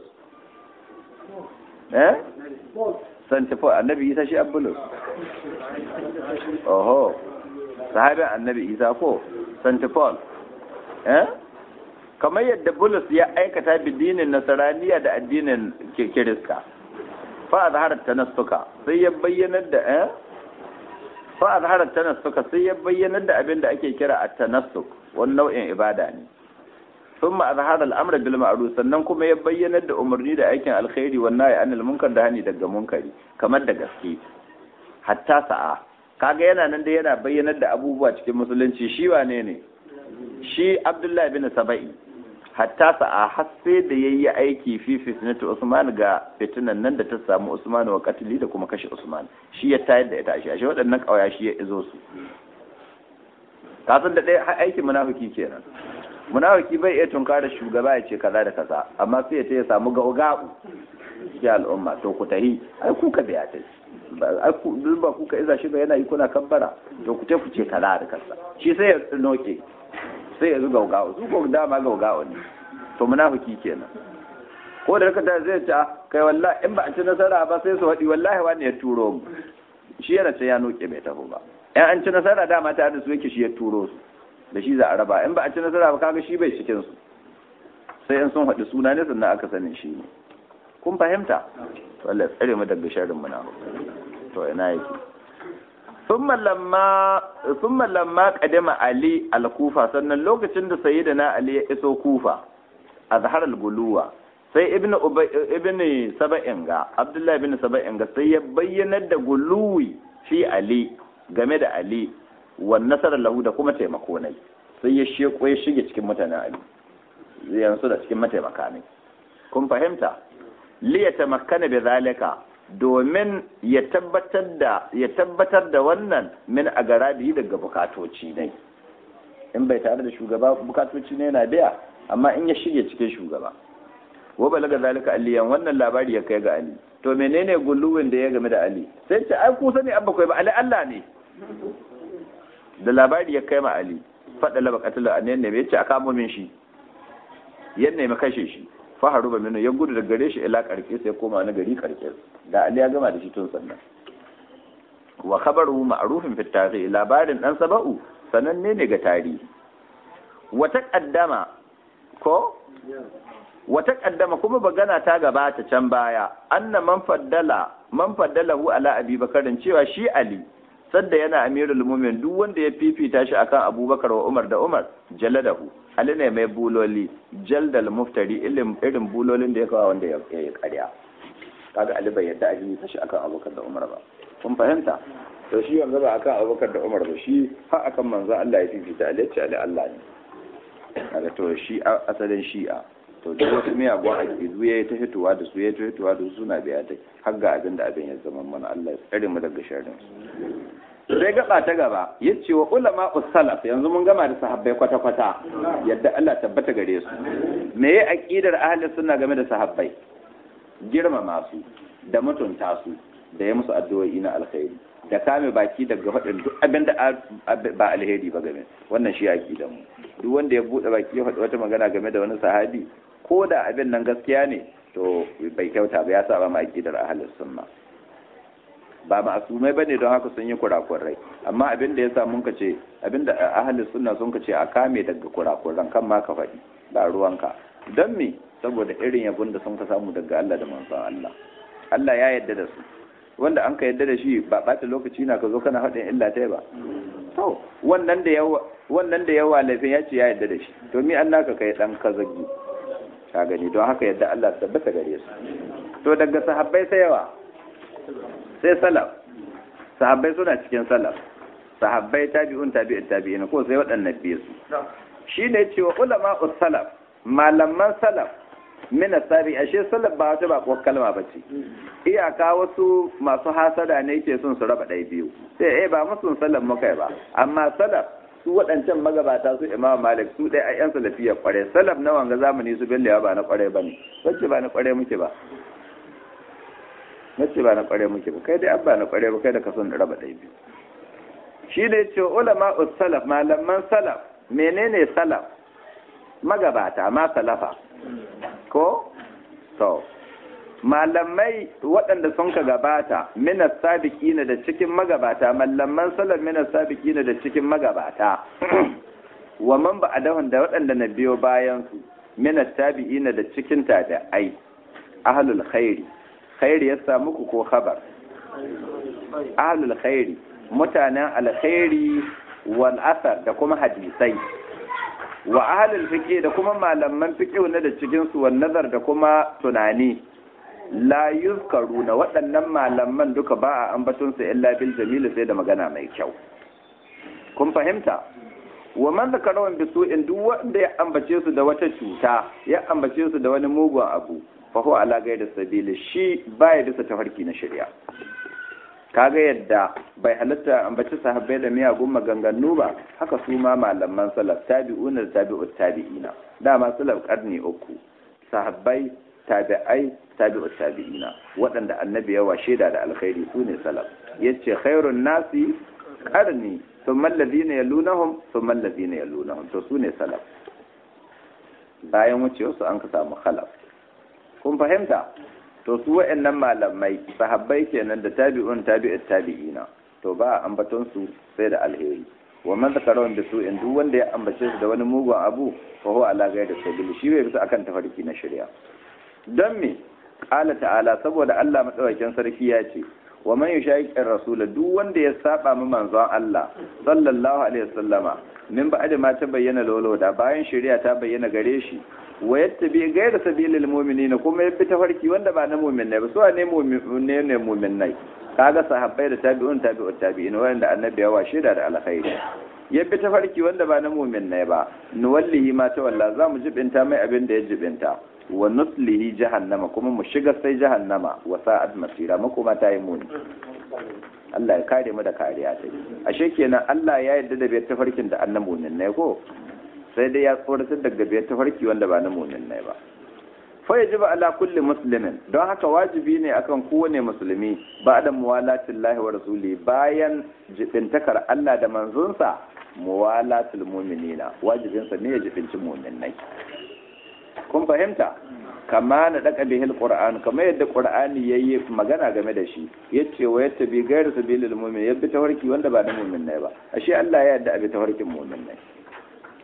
eh santifo annabi Isa shi bulus, oho sahabin annabi Isa ko santifo eh kamar yadda Bulus ya aikata bidinin Nasaraniya da addinin Kirista. Fa azharat tanassuka, sai ya bayyanar da eh fa azharat tanassuka sai ya bayyanar da abin da ake kira at-tanassuk, wannan nau'in ibada ne. Thumma azhara al-amra bil ma'ruf, sannan kuma ya bayyanar da umarni da aikin alkhairi wan nahy anil munkar da hani daga munkari, kamar da gaske. Hatta sa'a, kaga yana nan da yana bayyanar da abubuwa cikin musulunci, shi wane ne? Shi Abdullahi bin Saba'i. Hatta sa'a har sai da yayi aiki fi fitnatu Usman, ga fitinan nan da ta samu Usman wa katili da kuma kashe Usman, shi ya tayar da ita, shi ashe waɗannan ƙauya shi ya izo su. Kasan da ɗaya aikin munafiki kenan. Munafiki bai iya tunkara shugaba ya ce kaza da kaza, amma sai ya ce ya samu gaugabu ya al'umma, to ku tahi ai ku ka biya ta, ai ku ba ku ka iza shi ba, yana yi kuna kabbara, to ku ce ku ce kaza da kaza, shi sai ya noke, sai ya zuga gaugawa, su ko dama gaugawa ne, to munafiki kenan. Ko da kada zai ce kai wallahi in ba a ci nasara ba sai su haɗi wallahi wani ya turo mu, shi yana ce ya noke bai taho ba. In an ci nasara dama ta da su yake shi ya turo su, da shi za a raba, in ba a ci nasara ba kaga shi bai cikin su, sai in sun haɗi suna ne sannan aka sanin shi ne. Kun fahimta? To Allah tsare mu daga sharrin munafiki. To ina yake? ثم لما ثم لما قدم علي الكوفة, sannan lokacin da sayyidina Ali ya iso Kufa, azhar al-guluwa, sai ibn ibn Saba'in ga Abdullahi ibn Saba'in ga sai ya bayyana da guluwi fi Ali, game da Ali, wa nasara lahu da kuma taimako nai, sai ya sheko ya shige cikin mutanen Ali, yanzu da cikin mataimaka ne. Kun fahimta? Li yatamakkana bi zalika, domin ya tabbatar da ya tabbatar da wannan min a garadi daga bukatoci ne, in bai tare da shugaba bukatoci ne yana biya, amma in ya shige cikin shugaba. Wa balaga zalika aliyan, wannan labari ya kai ga Ali. To menene guluwin da ya game da Ali? Sai ce ai ku sani abba kai ba Ali Allah ne. Da labari ya kai ma Ali, fada laba katila anan ne yace aka mu min shi, yanne ma kashe shi, fa haruba minu, ya gudu daga gare shi ila karke, sai koma na gari karke, da Ali ya gama da shi tun sannan. Wa khabaru ma'rufin fi tarikh, labarin dan Saba'u sananne ne ga tarihi. Wa taqaddama, ko wata kaddama kuma bagana ta gabata can baya anna man faddala man faddalahu ala abi bakarin cewa shi ali sadda yana amirul mu'min duk wanda ya fifita shi akan abubakar wa umar da umar jaladahu ali ne mai buloli jaldal muftari irin irin bulolin da ya kawo wanda ya yi ƙarya kaga ali bai yadda ali ya shi akan abubakar da umar ba kun fahimta to shi yanzu ba akan abubakar da umar ba shi har akan manzo Allah ya fifita ali ya ce ali Allah ne kaga to shi asalin shi'a to duk wasu miyagun aƙidu ya yi ta fitowa da su ya ta fitowa da su suna biya ta har ga abin da abin ya zama mana Allah ya tsare mu daga sharrin su sai gaba ta gaba ya ce wa ulama usalaf yanzu mun gama da sahabbai kwata-kwata yadda Allah tabbata gare su me ya aƙidar ahli sunna game da sahabbai girmama su da mutunta su da ya musu addu'o'i na alkhairi da kame baki daga faɗin duk abin da ba alheri ba game wannan shi aƙidar mu duk wanda ya buɗe baki ya faɗi wata magana game da wani sahabi ko da abin nan gaskiya ne to bai kyauta ba ya saba ma aqidar ahlus sunna ba ma'asumai bane don haka sun yi kurakurai amma abin da yasa mun kace abin da ahlus sunna sun kace a kame daga kurakuran kan ma ka faɗi ba ruwanka don me saboda irin yabon da sun ka samu daga Allah da manzon Allah Allah ya yarda da su wanda an ka yarda da shi ba ɓata lokaci na ka zo kana haɗin illa ta ba to wannan da yawa wannan da yawa laifin ya ce ya yarda da shi to mi an naka kai dan kazagi ka gani don haka yadda Allah tabbata gare su to daga sahabbai sai yawa sai salaf sahabbai suna cikin salaf sahabbai tabi'un tabi'in tabi'in ko sai waɗannan biyu su shine cewa ulama us-salaf malaman salaf min as-sabi ashe salaf ba wata ba ko kalma bace iyaka wasu masu hasada ne ke son su raba ɗaya biyu sai eh ba musun salaf mukai ba amma salaf su waɗancan magabata su imam malik su ɗaya ayyan salafiya kware salaf na wanga zamani su bellewa ba na kware ba ne wacce ba na kware muke ba wacce ba na kware muke ba kai dai abba na kware ba kai da kason da raba ɗaya biyu shi ne ce ulama us salaf malaman salaf menene salaf magabata ma salafa ko to malamai waɗanda sun ka gabata minas sabiqina da cikin magabata mallaman salaf minas sabiqina da cikin magabata wa man ba'dahum da waɗanda na biyo bayan su minas tabi'ina da cikin tabi'ai ahlul khairi khairi ya samu ku ko khabar ahlul khairi mutanen alkhairi wal athar da kuma hadisai wa ahlul fiqh da kuma malaman fiqh ne da cikin su wan nazar da kuma tunani la yuzkaruna waɗannan malaman duka ba a ambaton su illa bil jamil sai da magana mai kyau kun fahimta wa man zakarawan bi su'in duk wanda ya ambace su da wata cuta ya ambace su da wani mugun abu fa huwa ala ghairi sabili shi baya bisa tafarki na shari'a kaga yadda bai halatta ambaci sahabbai da miyagun maganganu ba haka su ma malaman salaf tabi'una da tabi'ut tabi'ina dama salaf karni uku sahabbai tabi'ai tabi'ut tabi'ina waɗanda annabi yawa shaida da alkhairi su ne salaf yace khairun nasi qarni thumma alladhina yalunahum thumma alladhina yalunahum to su ne salaf bayan wucewa su an ka samu khalaf kun fahimta to su wa'annan malamai sahabbai kenan da tabi'un tabi'ut tabi'ina to ba ambaton su sai da alheri wa man zakarawan da su in duk wanda ya ambace su da wani mugun abu fa huwa ala ghairi sabili shi bai bisa akan tafarki na shari'a don me qala ta'ala saboda Allah madaukakin sarki ya ce wa man yushaqiqir rasul duk wanda ya saba ma manzon Allah sallallahu alaihi wasallama min ba'da ma ta bayyana loloda bayan shari'a ta bayyana gare shi wa yattabi ghayra sabilil mu'minin kuma ya fita farki wanda ba na mu'minai ba so ne mu'minai ne mu'minai kaga sahabbai da tabi'un tabi'ut tabi'in wanda annabi ya washe da alkhairi ya fita farki wanda ba na mu'minai ba nuwallihi ma ta walla zamu jibinta mai abin da ya jibinta wa nuslihi jahannama kuma mu shiga sai jahannama wa sa'at masira mu kuma ta yi muni Allah ya kare mu da kariya ta ashe kenan Allah ya yarda da biyar tafarkin da annabi mu'minai ko sai dai ya tsoratar daga biyar tafarki wanda ba na mu'minai ba fa yajibu ala kulli muslimin don haka wajibi ne akan kowane musulmi ba da muwalatillahi wa rasuli bayan jibintakar Allah da manzonsa muwalatul mu'minina wajibinsa ne ya jibinci mu'minai kun fahimta kama na daka bihil qur'an kama yadda qur'ani yayi magana game da shi yace wa yattabi ghayra sabilil mu'min yabbi tawarki wanda ba da mu'minai ba ashe Allah ya yarda abi tawarkin mu'minai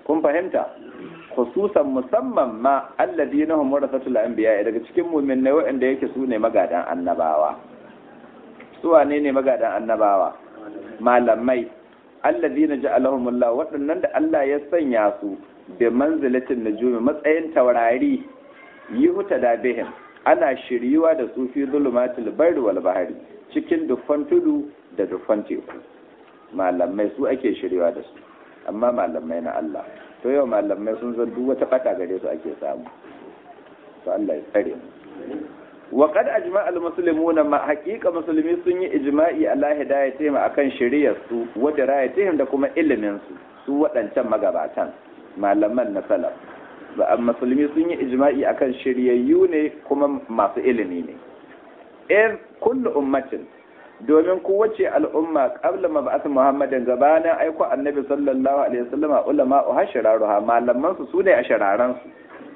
kun fahimta khususan musamman ma alladina hum warasatul anbiya daga cikin mu'minai waɗanda yake su ne magadan annabawa su wane ne magadan annabawa malamai alladina ja'alahumullah waɗannan da Allah ya sanya su bi manzilatin nujumi matsayin taurari yuhuta da bihim ana shiryuwa da su fi zulumatul barri wal bahri cikin dufan tudu da dufan teku malamai su ake shiryuwa da su amma malamai na Allah to yau malamai sun zan duk wata bata gare su ake samu to Allah ya tsare mu wa qad ajma'a al-muslimuna ma haqiqa musulmi sun yi ijma'i ala hidayatihim akan shari'ar su wa dirayatihim da kuma ilimin su su wadancan magabatan malaman na salaf ba musulmi sun yi ijma'i akan shiryayyu ne kuma masu ilimi ne in kullu ummatin domin kowace al'umma qabla mab'ath muhammadin gabanin aiko annabi sallallahu alaihi wasallam ulama uhashiraruha malaman su sune ashararan su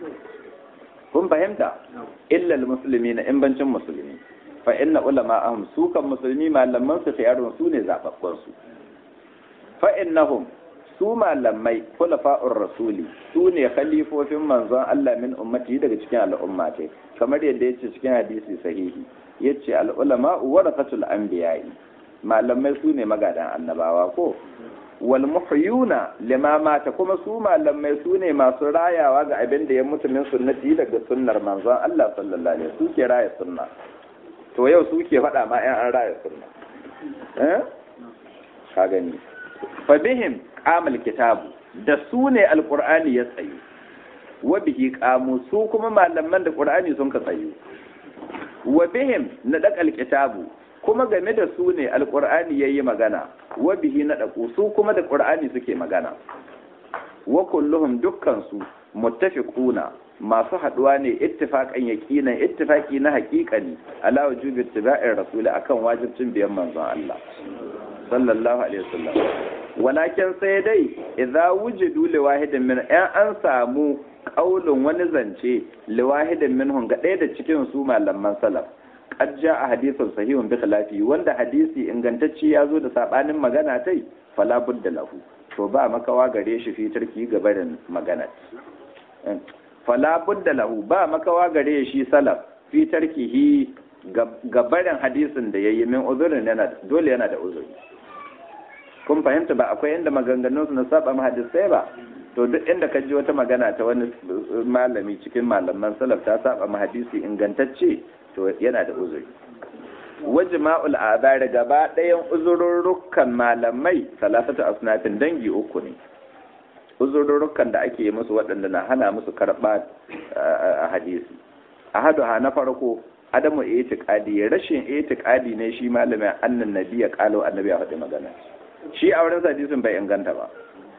kun fahimta illa almuslimina in bancin musulmi fa inna ulama'ahum su kan musulmi malaman su khiyarun su ne zababbun su fa innahum su malamai khulafa'ur rasuli su ne khalifofin manzon Allah min ummati daga cikin al'umma ce kamar yadda yace cikin hadisi sahihi yace al-ulama warasatul anbiya'i malamai su ne magadan annabawa ko wal muhyuna lima mata kuma su malamai su ne masu rayawa ga abin da ya mutu min sunnati daga sunnar manzon Allah sallallahu alaihi wasallam suke raya sunna to yau suke faɗa ma ƴan an raya sunna eh ka gani fa bihim qamal kitabu da su ne alqur'ani ya tsayu wa bihi qamu su kuma malaman da qur'ani sun ka tsayu wa bihim nadaqal kitabu kuma game da su ne alqur'ani yayi magana wa bihi nadaqu su kuma da qur'ani suke magana wa kulluhum dukkan su muttafiquna masu haduwa ne ittifaqan yaqinan ittifaqi na haqiqani ala wujubi ittiba'ir rasul akan wajibcin biyan manzon Allah sallallahu alaihi wasallam walakin sai dai idza wujidu li wahidin min an samu qaulun wani zance li wahidin minhum ga ɗaya da cikin su malaman salaf qad jaa hadithun sahihun bi khilafi wanda hadisi ingantacce ya zo da sabanin magana tai fala budda lahu to ba makawa gare shi fi tarki gabarin magana fala budda lahu ba makawa gare shi salaf fi tarkihi gabarin hadisin da yayi min uzurin yana dole yana da uzuri kun fahimta ba akwai inda maganganun su na saba ma hadisai ba to duk inda ka ji wata magana ta wani malami cikin malaman salaf ta saba ma hadisi ingantacce to yana da uzuri wajma'ul azar gaba ɗayan uzurrukan malamai salasatu asnafin dangi uku ne uzurrukan da ake musu waɗanda na hana musu karɓa a hadisi ahadu ha na farko adamu itiqadi rashin itiqadi ne shi malamin annan nabi ya kalo annabi ya faɗi magana shi a wurin hadisin bai inganta ba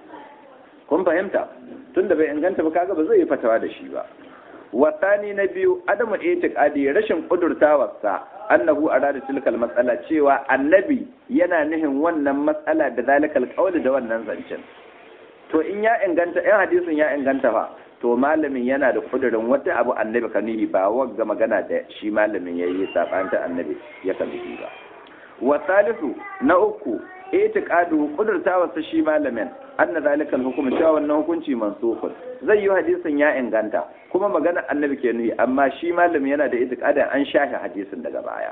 kun fahimta tunda bai inganta ba kaga ba zai yi fatawa da shi ba wasani na biyu adamu itiqadi rashin kudurtawarsa annahu arada tilkal matsala cewa annabi yana nihin wannan matsala da zalikal qawli da wannan zancen to in ya inganta in hadisin ya inganta fa to malamin yana da kudurin wata abu annabi kanihi ba wagga magana da shi malamin yayi sabanta annabi ya kanihi ba wasalisu na uku itiqadu kudurtawarsa shi malamin anna zalikal hukum cewa wannan hukunci mansukun zai yi hadisin ya inganta kuma magana annabi ke nuyi amma shi malami yana da itiqadin an shafe hadisin daga baya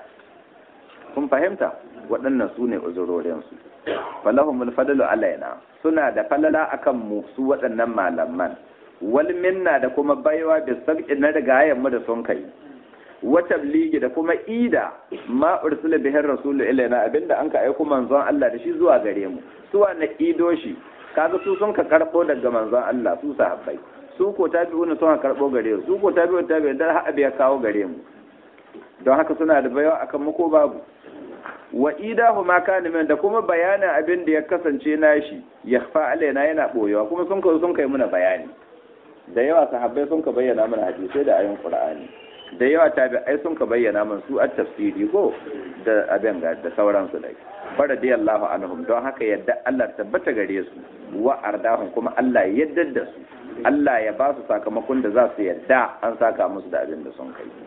kun fahimta waɗannan su ne uzurorinsu falahumul fadlu alaina suna da falala akan mu su waɗannan malaman wal minna da kuma baiwa da sab'i na rigayen mu da sun kai wa tabligi da kuma ida ma ursila bihi rasulu ilaina abinda an ka aiko manzon Allah da shi zuwa gare mu su na ido shi kaga su sun ka karbo daga manzon Allah su sahabbai su ko tabi'una sun ka karbo gare su ko tabi'u tabi'u da har ya kawo gare mu don haka suna da baiwa akan mu ko babu wa idahu ma kana min da kuma bayanin abin da ya kasance nashi yakhfa alaina yana boyewa kuma sun ka sun kai muna bayani da yawa sahabbai sun ka bayyana mana hadisi da ayoyin Qur'ani da yawa tabi'ai sun ka bayyana mana su at-tafsiri ko da abin ga da sauransu dai faradiyallahu anhum don haka yadda Allah tabbata gare su wa ardahum kuma Allah ya yadda da su Allah ya ba su sakamakon da za su yadda an saka musu da abin da sun kai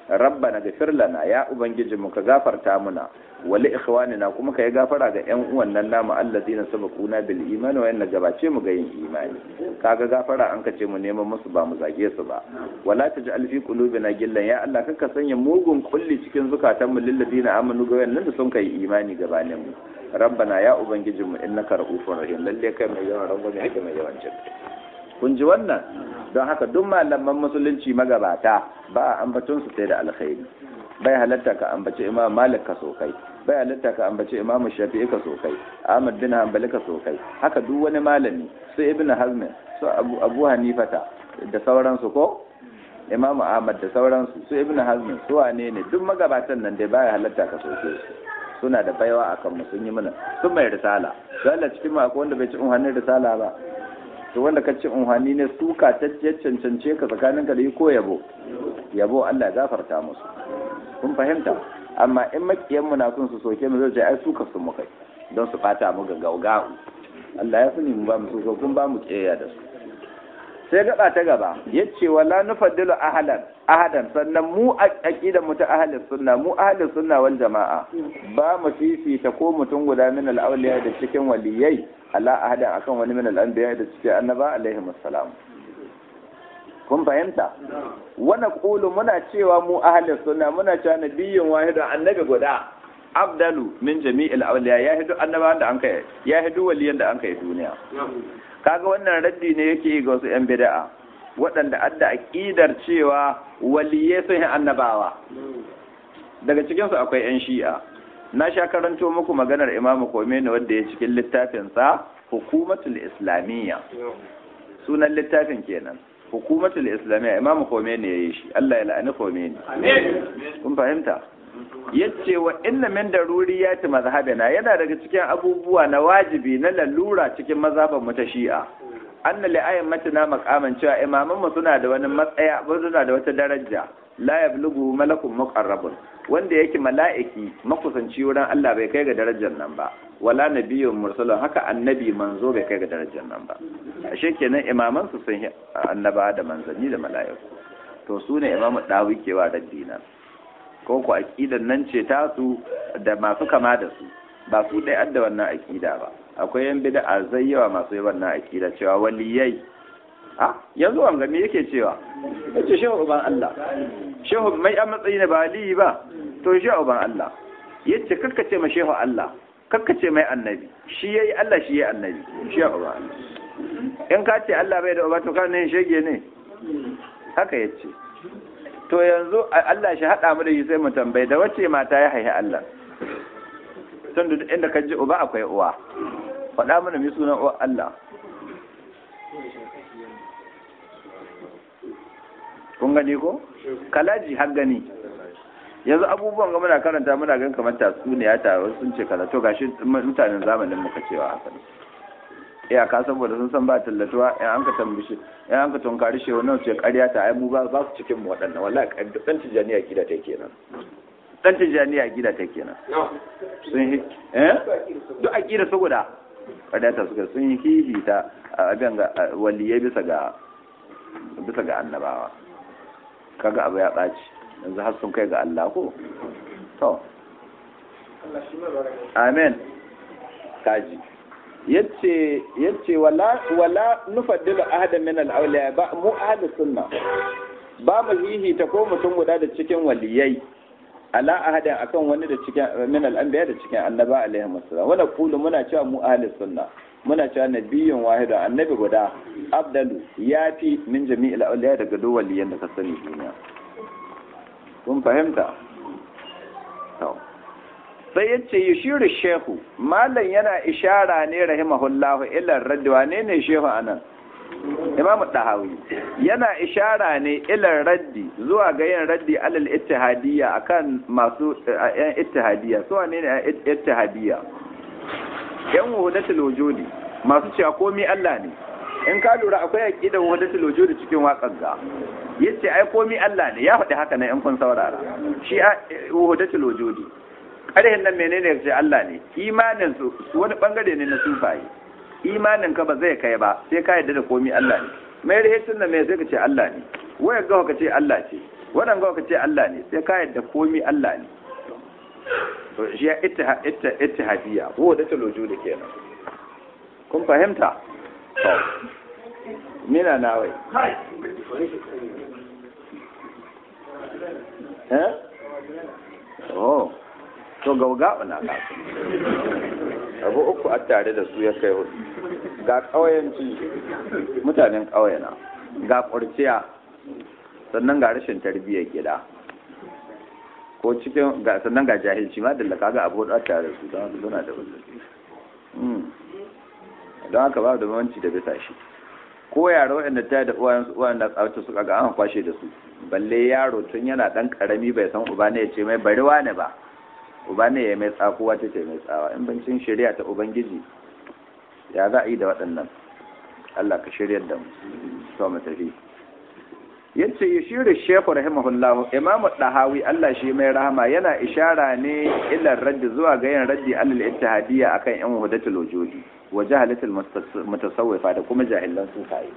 rabbana ghfir lana ya ubangijinmu ka gafarta muna wali ikhwanina kuma ka yi gafara ga ƴan uwan nan namu allazina sabaquna bil imani wa inna gabace mu ga yin imani kaga gafara an kace mu neman musu ba mu zage su ba wala taj'al fi qulubina gillan ya Allah kaka sanya mugun kulli cikin zukatan mu lil ladina amanu ga wannan da sun kai imani gabanin mu rabbana ya ubangijinmu innaka ra'ufur rahim lalle kai mai yawan rangwame hake mai yawan jin kun ji wannan don haka duk malaman musulunci magabata ba ambaton su sai da alkhairi bai halatta ka ambace imam malik ka so kai bai halatta ka ambace imam shafi'i ka so kai ahmad bin hanbali ka so kai haka duk wani malami su ibnu hazm su abu abu hanifata da sauransu ko imam ahmad da sauransu su ibnu hazm su wane ne duk magabatan nan dai bai halatta ka so su suna da baiwa akan mu sun yi mana sun mai risala dole cikin mu akwai wanda bai ci unhanin risala ba to wanda ka ci unhani ne suka ta cancance ka tsakaninka da yi ko yabo yabo Allah ya gafarta musu kun fahimta amma in makiyanmu na son su soke mu zai ce ai suka sun mu kai don su bata mu ga gaugau Allah ya sani mu ba mu so kun ba mu kiyaya da su sai gaba ta gaba yace wala nufaddilu ahadan ahadan sannan mu aqidar mu ta ahlus sunna mu ahlus sunna wal jamaa ba mu fifita ko mutum guda min al awliya da cikin waliyai ala ahadan akan wani min al anbiya da cikin annaba alaihi assalam kun fahimta wana qulu muna cewa mu ahlus sunna muna cewa nabiyyun wahidu annabi guda afdalu min jami'il awliya ya hidu annabawan da an kai ya hidu waliyan da an kai duniya kaga wannan raddi ne yake ga wasu yan bid'a waɗanda adda aqidar cewa waliyai sun yi annabawa daga cikin su akwai yan shi'a na sha karanto muku maganar Imam Khomeini wanda ya cikin littafin sa Hukumatul Islamiyya sunan littafin kenan Hukumatul Islamiyya Imam Khomeini yayi shi Allah ya la'ani Khomeini kun fahimta yace wa inna min daruriyati mazhabina yana daga cikin abubuwa na wajibi na lalura cikin mazhaban mu ta Shi'a anna li ayyamatina maqaman cewa imaman mu suna da wani matsaya suna da wata daraja la yablughu malakun muqarrabun wanda yake mala'iki makusanci wurin Allah bai kai ga darajar nan ba wala nabiyyun mursalun haka annabi manzo bai kai ga darajar nan ba ashe kenan imaman su sun annaba da manzanni da mala'iku to su ne imamu dawi kewa da dinan ko ku aqidan nan ce ta su da masu kama da su ba su dai adda wannan aqida ba akwai yan bid'a zayyawa masu yi wannan aqida cewa waliyai ah yanzu an ga me yake cewa yace shehu uban Allah shehu mai a matsayi ne ba wali ba to shehu uban Allah yace kakkace ma shehu Allah kakkace mai annabi shi yayi Allah shi yayi annabi shehu uban Allah in ka ce Allah bai da uba to kana ne shege ne haka yace to yanzu Allah shi haɗa mu da yi sai mu tambaye da wace mata ya haihi Allah tun da inda ka ji uba akwai uwa faɗa mana mai sunan uwa Allah kun gani ko kalaji har gani yanzu abubuwan ga muna karanta muna gan kamar tatsuniya ta sun ce kaza to gashi mutanen zamanin muka cewa haka iyaka saboda sun san ba tallatuwa in an ka tambishi in an ka tunkari shi wannan ce ƙarya ta ai mu ba ba su cikin mu waɗannan wallahi dan tijaniya gida ta kenan dan tijaniya gida ta kenan sun yi eh duk akida saboda ƙarya ta suka sun yi hihi ta abin ga waliyai bisa ga bisa ga annabawa kaga abu ya ɓaci yanzu har sun kai ga Allah ko to amen kaji yace yace wala wala nufaddilu ahadan min al-awliya ba mu ahlus sunna ba mu hihi ta ko mutum guda da cikin waliyai ala ahadan akan wani da cikin min al-anbiya da cikin annaba alaihi wasallam wala kullu muna cewa mu ahlus sunna muna cewa nabiyyun wahidun annabi guda afdalu yafi min jami'il awliya daga duk waliyan da ka sani duniya kun fahimta to sai ya ce yushiru shehu malam yana ishara ne rahimahullahu ilar raddi wane ne shehu anan imamu dahawi yana ishara ne ilar raddi zuwa ga yin raddi alal ittihadiyya akan masu yan ittihadiyya su wane ne yan ittihadiyya yan wahdatul wujudi masu cewa komai Allah ne in ka lura akwai aqidar wahdatul wujudi cikin waƙar ga yace ai komai Allah ne ya faɗi haka ne in kun saurara shi wahdatul wujudi ƙarhin nan menene sai Allah ne imanin su wani bangare ne na sufaye imanin ka ba zai kai ba sai ka yarda da komai Allah ne mai rahitin nan me sai ka ce Allah ne waya ga ka ce Allah ce waɗanda ka ce Allah ne sai ka yadda komi Allah ne to shi ya ittihadiyya ko da talojo da kenan kun fahimta to mina nawai eh oh to gauga na ka abu uku a tare da su ya kai hudu ga ƙauyenci mutanen ƙauyena ga ƙurciya sannan ga rashin tarbiyyar gida ko cikin ga sannan ga jahilci ma dalla kaga abu hudu a tare da su don haka suna da wannan don haka ba da mamanci da bisa shi ko yaro waɗanda ta da uwan da tsawata su kaga an kwashe da su balle yaro tun yana ɗan ƙarami bai san uba ne ya ce mai bari wane ba uba ne ya mai tsakuwa ta ce mai tsawa in bancin shari'a ta ubangiji ya za a yi da waɗannan Allah ka shirya da mu to mu tafi yace yashiru shaykh rahimahullah imam dahawi Allah shi mai rahama yana ishara ne ila raddi zuwa ga yin raddi alal ittihadiyya akan yan wahdatul wujudi wa jahalatul mutasawwifa da kuma jahilan sufaye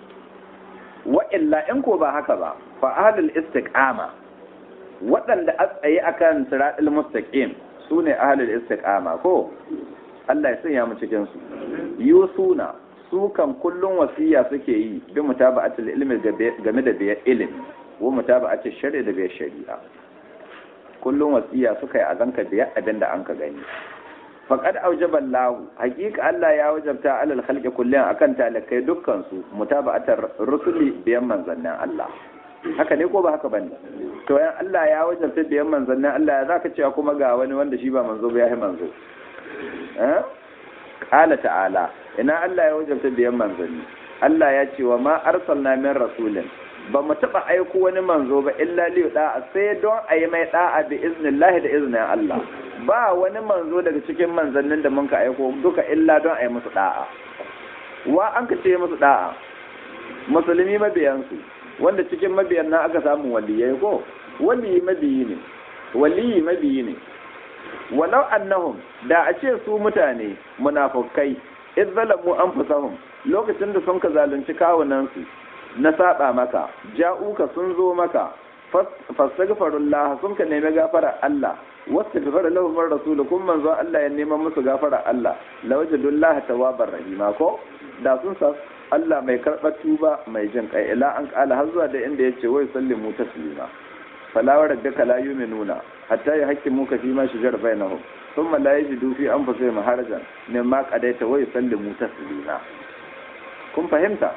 wa illa in ko ba haka ba fa ahlul istiqama waɗanda a tsaye akan siratul mustaqim sune ahlul istiqama ko Allah ya sanya mu cikin su yusuna su kan kullun wasiya suke yi bi mutaba'atul ilmi game da biyar ilimi wa mutaba'atul shari'a da biyar shari'a kullun wasiya suka yi a zanka biyar abin da an ka gani faqad aujaba Allah haqiqa Allah ya wajabta alal khalqi kullun akan talakai dukkan su mutaba'atar rusuli biyan manzannin Allah haka ne ko ba haka bane to yan Allah ya wajabta biyan manzannin Allah ya zaka cewa kuma ga wani wanda shi ba manzo ba ya yi manzo eh qala ta'ala ina Allah ya wajabta biyan manzanni Allah ya ce wa ma arsalna min rasulin ba mu taba aiko wani manzo ba illa li da'a sai don ayi mai da'a bi iznillahi da iznin Allah ba wani manzo daga cikin manzannin da mun ka aiko duka illa don ayi musu da'a wa an ka ce musu da'a musulmi mabiyan su wanda cikin mabiyan nan aka samu waliyai ko waliyi mabiyi ne waliyi mabiyi ne walau annahum da a ce su mutane munafukai iz zalamu anfusahum lokacin da sun ka zalunci kawunan su na saba maka ja'uka sun zo maka fastaghfirullah sun ka nemi gafara Allah wastaghfara lahum ar-rasul kun manzo Allah ya neman musu gafara Allah lawajadullah tawwabar rahima ko da sun sa Allah mai karɓar tuba mai jin kai ila an kala har zuwa da inda yace wai sallimu taslima fala waraddaka la yu'minuna hatta yahkimuka fi ma shajara bainahum thumma la yajidu fi anfusihim harajan mimma qadaita wa yusallimu taslima kun fahimta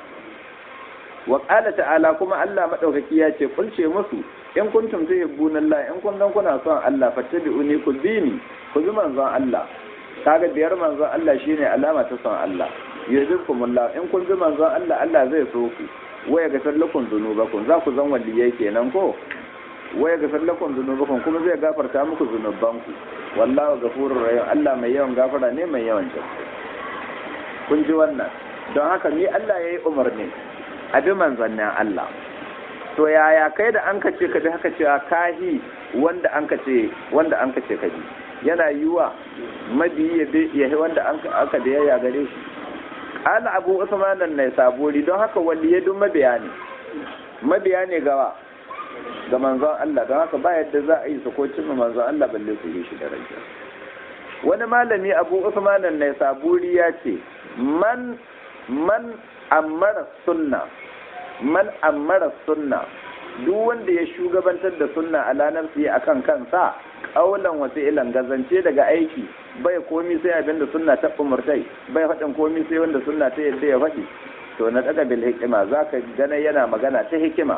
wa qala ta'ala kuma Allah madaukaki ya ce kulce musu in kuntum tuhibbuna Allah in kun dan kuna son Allah fattabi'uni ku bini ku bi manzon Allah kaga biyar manzon Allah shine alama ta son Allah yuhibbukumullah in kun bi manzon Allah Allah zai so ku waya ga sallakum dunubakum za ku zan waliyai kenan ko waya ga sallakum dunubakum kuma zai gafarta muku zunubanku wallahu ghafurur rahim Allah mai yawan gafara ne mai yawan jin kun ji wannan don haka ni Allah yayi umarni a bi manzannin Allah to yaya kai da an kace ka bi haka cewa kahi wanda an kace wanda an kace ka bi yana yiwa mabiyi ya bi ya wanda an aka da yaya gare shi ala abu usman nan saburi don haka waliye duk mabiya ne mabiya ne gawa ga manzon Allah don haka ba yadda za a yi su ko cin manzon Allah balle su yi shi da rai wani malami abu usman nan saburi ya ce man man amara sunna man amara sunna duk wanda ya shugabantar da sunna a lanar su yi akan kansa kaulan wasu ilan gazance daga aiki bai komi sai abinda sunna ta umurtai bai faɗin komi sai wanda sunna ta yadda ya faɗi to na daga bil hikima zaka gana yana magana ta hikima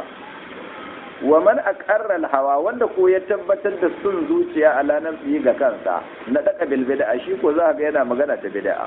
wa man aqarra al hawa wanda ko ya tabbatar da sun zuciya a lanar su yi ga kansa na daga bil bid'a shi ko za ga yana magana ta bid'a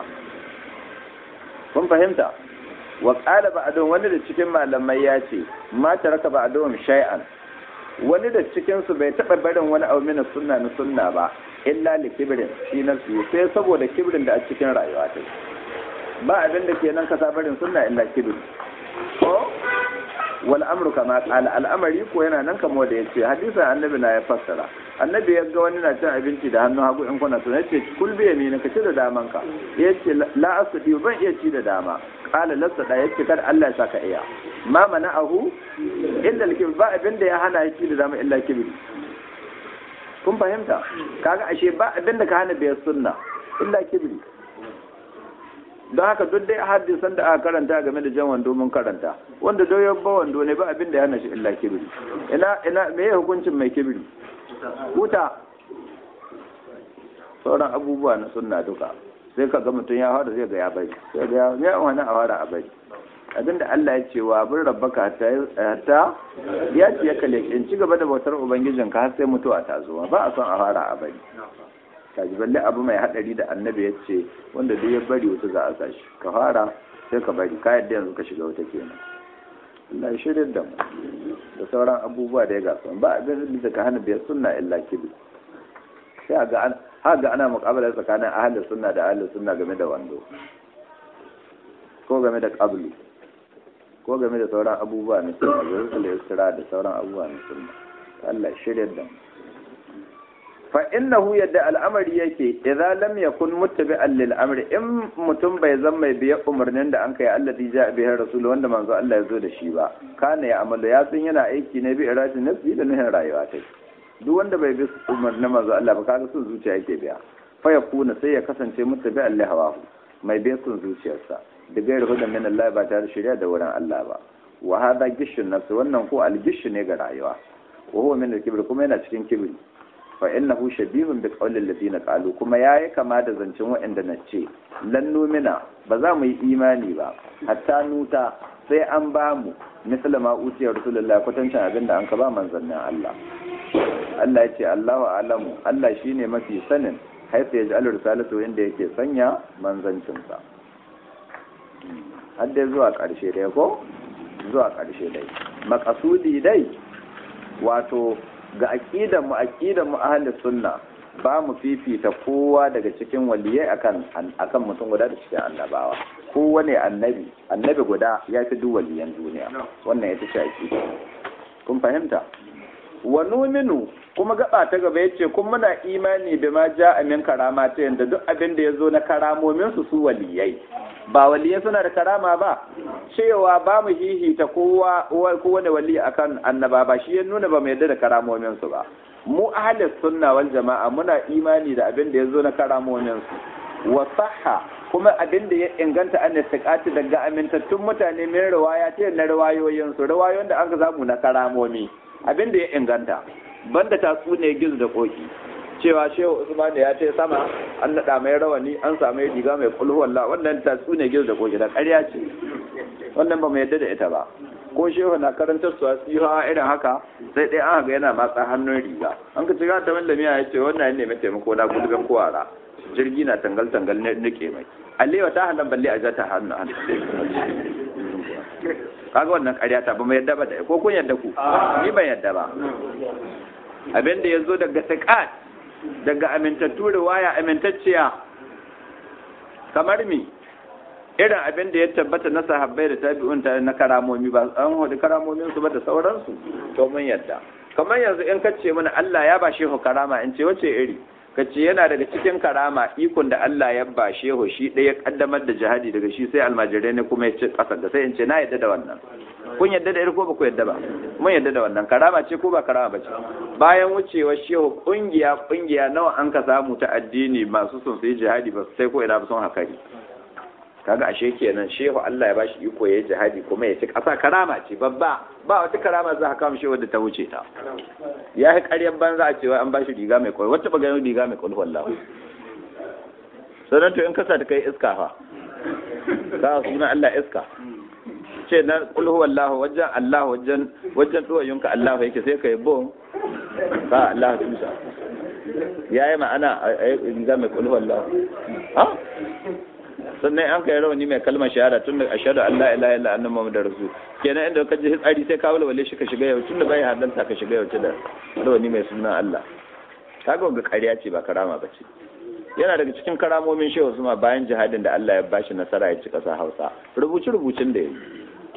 kun fahimta wa qala ba'dun wani da cikin malamai ya ce ma taraka ba'dun shay'an wani da cikin su bai taba barin wani abu min sunna na sunna ba illa li kibrin shi nafsi sai saboda kibrin da a cikin rayuwa ta ba abin da kenan ka barin sunna illa kibrin ko wal amru kama qala al'amari ko yana nan kamar da yace hadisin annabi na ya fassara annabi ya ga wani na cin abinci da hannu hagu in kuna so yace kul bi yamina ka ci da daman ka yace la asdi ban iya ci da dama qala lasta da yace kada Allah ya saka iya ma mana'ahu illa al-kibr ba abinda ya hana ci da dama illa kibri kun fahimta kaga ashe ba abinda ka hana bai sunna illa kibri don haka duk dai hadisan da aka karanta game da jan wando mun karanta wanda doyon ba wando ne ba abin da ya hana shi illa kibiri ina ina me ya hukuncin mai kibiri huta sauran abubuwa na sunna duka sai ka ga mutum ya fara zai ga ya bari sai ga ya ya wani a fara a bari abinda Allah ya ce wa bin rabbaka ta ta ya ce ya kale in ci gaba da bautar ubangijinka har sai mutuwa ta zo ba a son a fara a bari kaji balle abu mai hadari da annabi ya ce wanda duk ya bari wata za a sashi ka fara sai ka bari ka yadda yanzu ka shiga wata kenan Allah ya shirya da mu da sauran abubuwa da ya gasa ba abin da ka hana biyar sunna illa kibi sai ga an haga ana muqabala tsakanin ahli sunna da ahli sunna game da wando ko game da qabli ko game da sauran abubuwa na sunna da isra da sauran abubuwa na sunna Allah ya shirya da mu fa innahu yadda al'amari yake idza lam yakun muttabi'an lil amri in mutum bai zama mai biya umarnin da an kai allati ja'a bihi rasul wanda manzo Allah ya zo da shi ba kana ya amalu ya san yana aiki ne bi irati nafsi da nuhin rayuwa ta duk wanda bai bi umarnin manzo Allah ba kaga sun zuciya yake biya fa yakuna sai ya kasance muttabi'an li hawahu mai biya sun zuciyarsa da gairu hudan min Allah ba tare da shari'a da wurin Allah ba wa hada gishun nafsi wannan ko al-gish ne ga rayuwa wa huwa min al-kibr kuma yana cikin kibri fa innahu shabihun bi qawli alladhina qalu kuma yayi kama da zancin waɗanda nace lan numina ba za mu yi imani ba hatta nuta sai an ba mu misali ma utiya rasulullahi kwatancin abinda an ka ba manzannin Allah Allah ya ce Allahu a'lamu Allah shine mafi sanin haifa ya ja'alu risalatu inda yake sanya manzancin sa har dai zuwa ƙarshe dai ko zuwa ƙarshe dai makasudi dai wato ga aqidan mu aqidan mu ahlus sunna ba mu fifita kowa daga cikin waliyai akan akan mutum guda da cikin annabawa kowane annabi annabi guda ya fi duk waliyan duniya wannan ita ce aqida kun fahimta wa numinu kuma gaba ta gaba yace kun muna imani da ma ja'a min karamata yanda duk abin da yazo na karamomin su su waliyai ba waliyai suna da karama ba cewa ba mu hihita kowa kowane wali akan annaba ba shi ya nuna ba mu yarda da karamomin su ba mu ahlus sunna wal jama'a muna imani da abin da yazo na karamomin su wa sahha kuma abin da ya inganta an istiqati daga amintattun mutane mai riwaya ce na riwayoyin su riwayoyin da aka samu na karamomi abin da ya inganta banda tatsu ne gizo da koki cewa shehu usman ya ce sama an nada mai rawani an samu riga mai kulhu wallahi wannan tatsu ne gizo da koki da ƙarya ce wannan ba mu yadda da ita ba ko shehu na karantar su asiha irin haka sai dai an ga yana matsa hannun riga an ka ciga ta mallamiya ya ce wannan ne mai taimako na gulbin kowara jirgi na tangal tangal ne nake mai allewa ta halan balle a jata hannu kaga wannan ƙarya ta ba mu yadda ba da ko kun yadda ku ni ban yadda ba abin da yazo daga saqat daga amintattu riwaya amintacciya kamar mi irin abin da ya tabbata na sahabbai da tabi'un ta na karamomi ba an hudu karamomin su ba da sauransu to mun yadda kamar yanzu in kace mana Allah ya ba shehu karama in ce wace iri kace yana daga cikin karama ikon da Allah ya ba shehu shi ɗaya kaddamar da jihadi daga shi sai almajirai ne kuma ya ci kasar da sai in ce na yadda da wannan kun yadda da iri ko ba ku yadda ba mun yadda da wannan karama ce ko ba karama ba ce bayan wucewar shehu kungiya kungiya nawa an ka samu ta addini masu son su yi jihadi ba sai ko ina ba son hakari kaga ashe kenan shehu Allah ya bashi iko yayin jihadi kuma ya ci kasa karama ce babba ba wata karama za ka kama shehu da ta wuce ta ya yi ƙaryar banza a cewa an bashi riga mai kwai wata bagayen riga mai kwai wallahi sannan to in kasa ta kai iska fa ka suna Allah iska ce na kulhu wallahu wajen Allah wajen wajen duwayunka Allah yake sai kai bo ka Allah tusa yayi ma'ana riga mai kulhu wallahu ha sannan an kai rawani mai kalmar shahada tun da ashhadu an la ilaha illa anna muhammadar rasul kenan inda ka ji hitsari sai ka walwale shi ka shiga yau tun da bai hadanta ka shiga yau da rawani mai sunan Allah kaga ga ƙarya ce ba karama ba ce yana daga cikin karamomin shehu Usman bayan jihadin da Allah ya bashi nasara ya ci ƙasa Hausa rubuci rubucin da yayi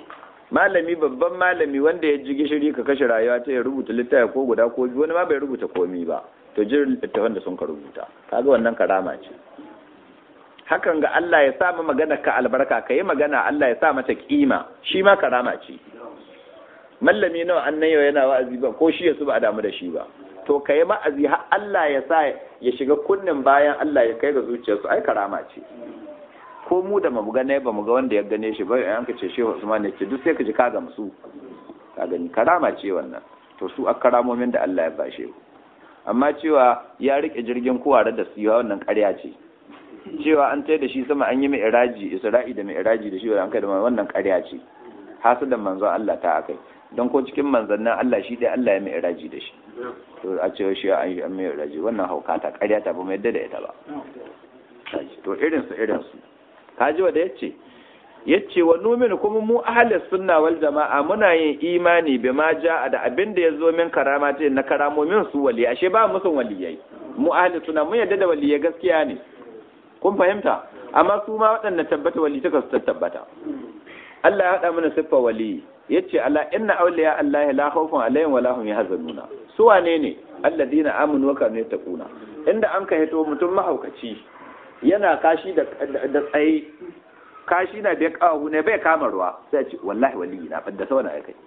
malami babban malami wanda ya ji gishiri ka kashe rayuwa ta ya rubuta littafi ko guda ko biyu wani ma bai rubuta komi ba to jin littafin da sun ka rubuta kaga wannan karama ce hakan ga Allah ya sa magana ka albarka kai magana Allah ya sa mata kima shi ma karama ce mallami nawa annan yau yana wa'azi ba ko shi ya su ba a damu da shi ba to kai ma'azi har Allah ya sa ya shiga kunnin bayan Allah ya kai ga zuciyarsu ai karama ce ko mu da mamu gane ba mu ga wanda ya gane shi ba an ka ce Shehu Usman ne ce duk sai ka ji ka gamsu ka gani karama ce wannan to su akaramomin da Allah ya bashe amma cewa ya rike jirgin kuware da su wannan ƙarya ce cewa an tai da shi sama an yi mai iraji Isra'i da mai iraji da shi an kai da wannan ƙarya ce hasudan manzon Allah ta akai don ko cikin manzannin Allah shi dai Allah ya mai iraji da shi to a cewa shi an yi mai iraji wannan hauka ta ƙarya ta ba mai yadda da ita ba to irin su irin su kaji wa da yace yace wa numin kuma mu ahlus sunna wal jamaa muna yin imani bima jaa da abin da yazo min karamati na karamomin su wali ashe ba musun waliyai mu ahlus sunna mun yadda da waliyai gaskiya ne kun fahimta amma su ma waɗannan tabbata wali ta su tabbata Allah ya hada mana siffar wali yace ala inna awliya allahi la khawfun alaihim wa la hum yahzanuna su wane ne alladina amanu wa kanu yattaquna inda an ka hito mutum mahaukaci yana kashi da tsaye kashi na bai kawo ne bai kama ruwa sai ce wallahi wali na fadda sau na kai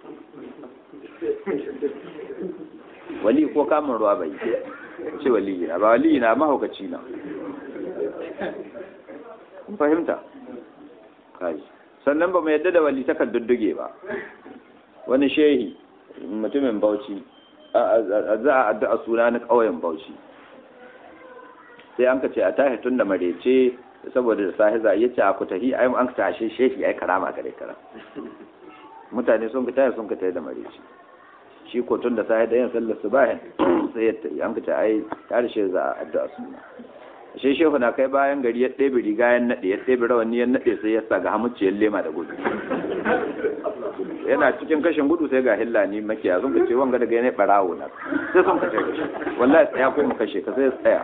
wali ko kama ruwa bai ce wali na ba wali na mahaukaci na kun fahimta kai sannan ba mu yadda da wali takar dudduge ba wani shehi mutumin Bauchi a za a addu'a suna na ƙauyen Bauchi sai an ka ce a tashi tun da marece saboda da sahi za a yace a kutahi ai an ka tashi shehi ai karama gare kara mutane sun ka tashi sun ka tashi da marece shi ko tun da sahi da yin sallar subahin sai ya tayi an ka ce ai tare shi za a addu'a suna shi shehu na kai bayan gari ya ɗebe riga ya naɗe ya ɗebe rawani ya naɗe sai ya sa ga hamucciyar lema da gudu yana cikin kashin gudu sai ga hillani makiya sun ka ce wanga daga yana ɓarawo na sai sun kashe kashe wallahi tsaya ko mu kashe ka sai tsaya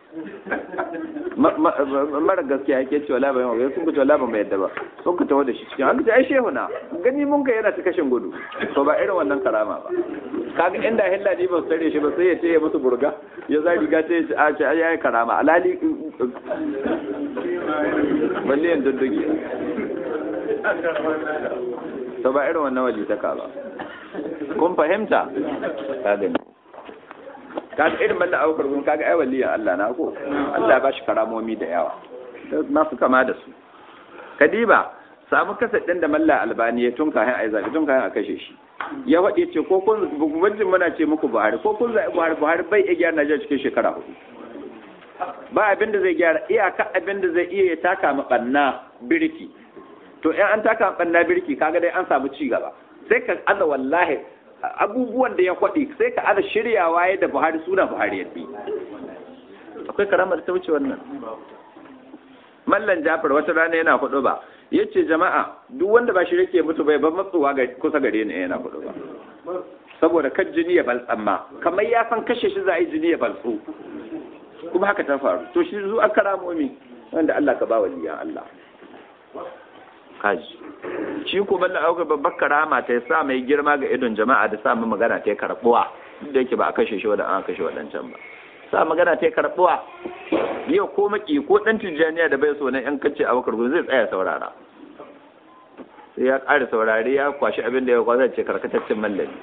mara gaskiya yake cewa labarin wa sun kuce labarin bai yadda ba sun ka taho da shi cikin hankali ai shehu na gani mun kai yana ta kashin gudu to ba irin wannan karama ba kaga inda hilla ne ba su tare shi ba sai ya ce ya musu burga ya za riga ta yi a ce ai yayi karama alali balle yan duddugi to ba irin wannan waje ta ka ba kun fahimta ka gani kaga irin mallan aukar gun kaga ai waliyan Allah na ko Allah ba shi karamomi da yawa masu kama da su kadiba samu kasar din da mallan albani ya tunka hin ai zabi tunka hin a kashe shi ya wade ce ko kun bugubajin muna ce muku Buhari ko kun zai Buhari Buhari bai iya gyara Najeriya cikin shekara hudu ba abin da zai gyara iyaka abin da zai iya ya taka ma banna birki to in an taka ma banna birki kaga dai an samu ci gaba sai ka Allah wallahi abubuwan da ya kwaɗi sai ka ada shiryawa ya da Buhari suna Buhari ya bi akwai karamar ta wuce wannan mallan Jafar wata rana yana kudu ba yace jama'a duk wanda ba shi yake mutu bai ban matsuwa ga kusa gare ni yana kudu ba saboda kan jini ya baltsamma kamar ya san kashe shi za a yi jini ya baltsu kuma haka ta faru to shi zu akaramomi wanda Allah ka ba waliyan Allah kaji shi ko balla auka babbar karama ta sa mai girma ga idon jama'a da sa mu magana ta karbuwa da yake ba a kashe shi wanda an kashe wadancan ba sa magana ta karbuwa yau ko maki ko dan tijaniya da bai so na yan kace a bakar zai tsaya saurara sai ya ƙara saurare ya kwashi abin da ya kwasa ce karkataccen mallami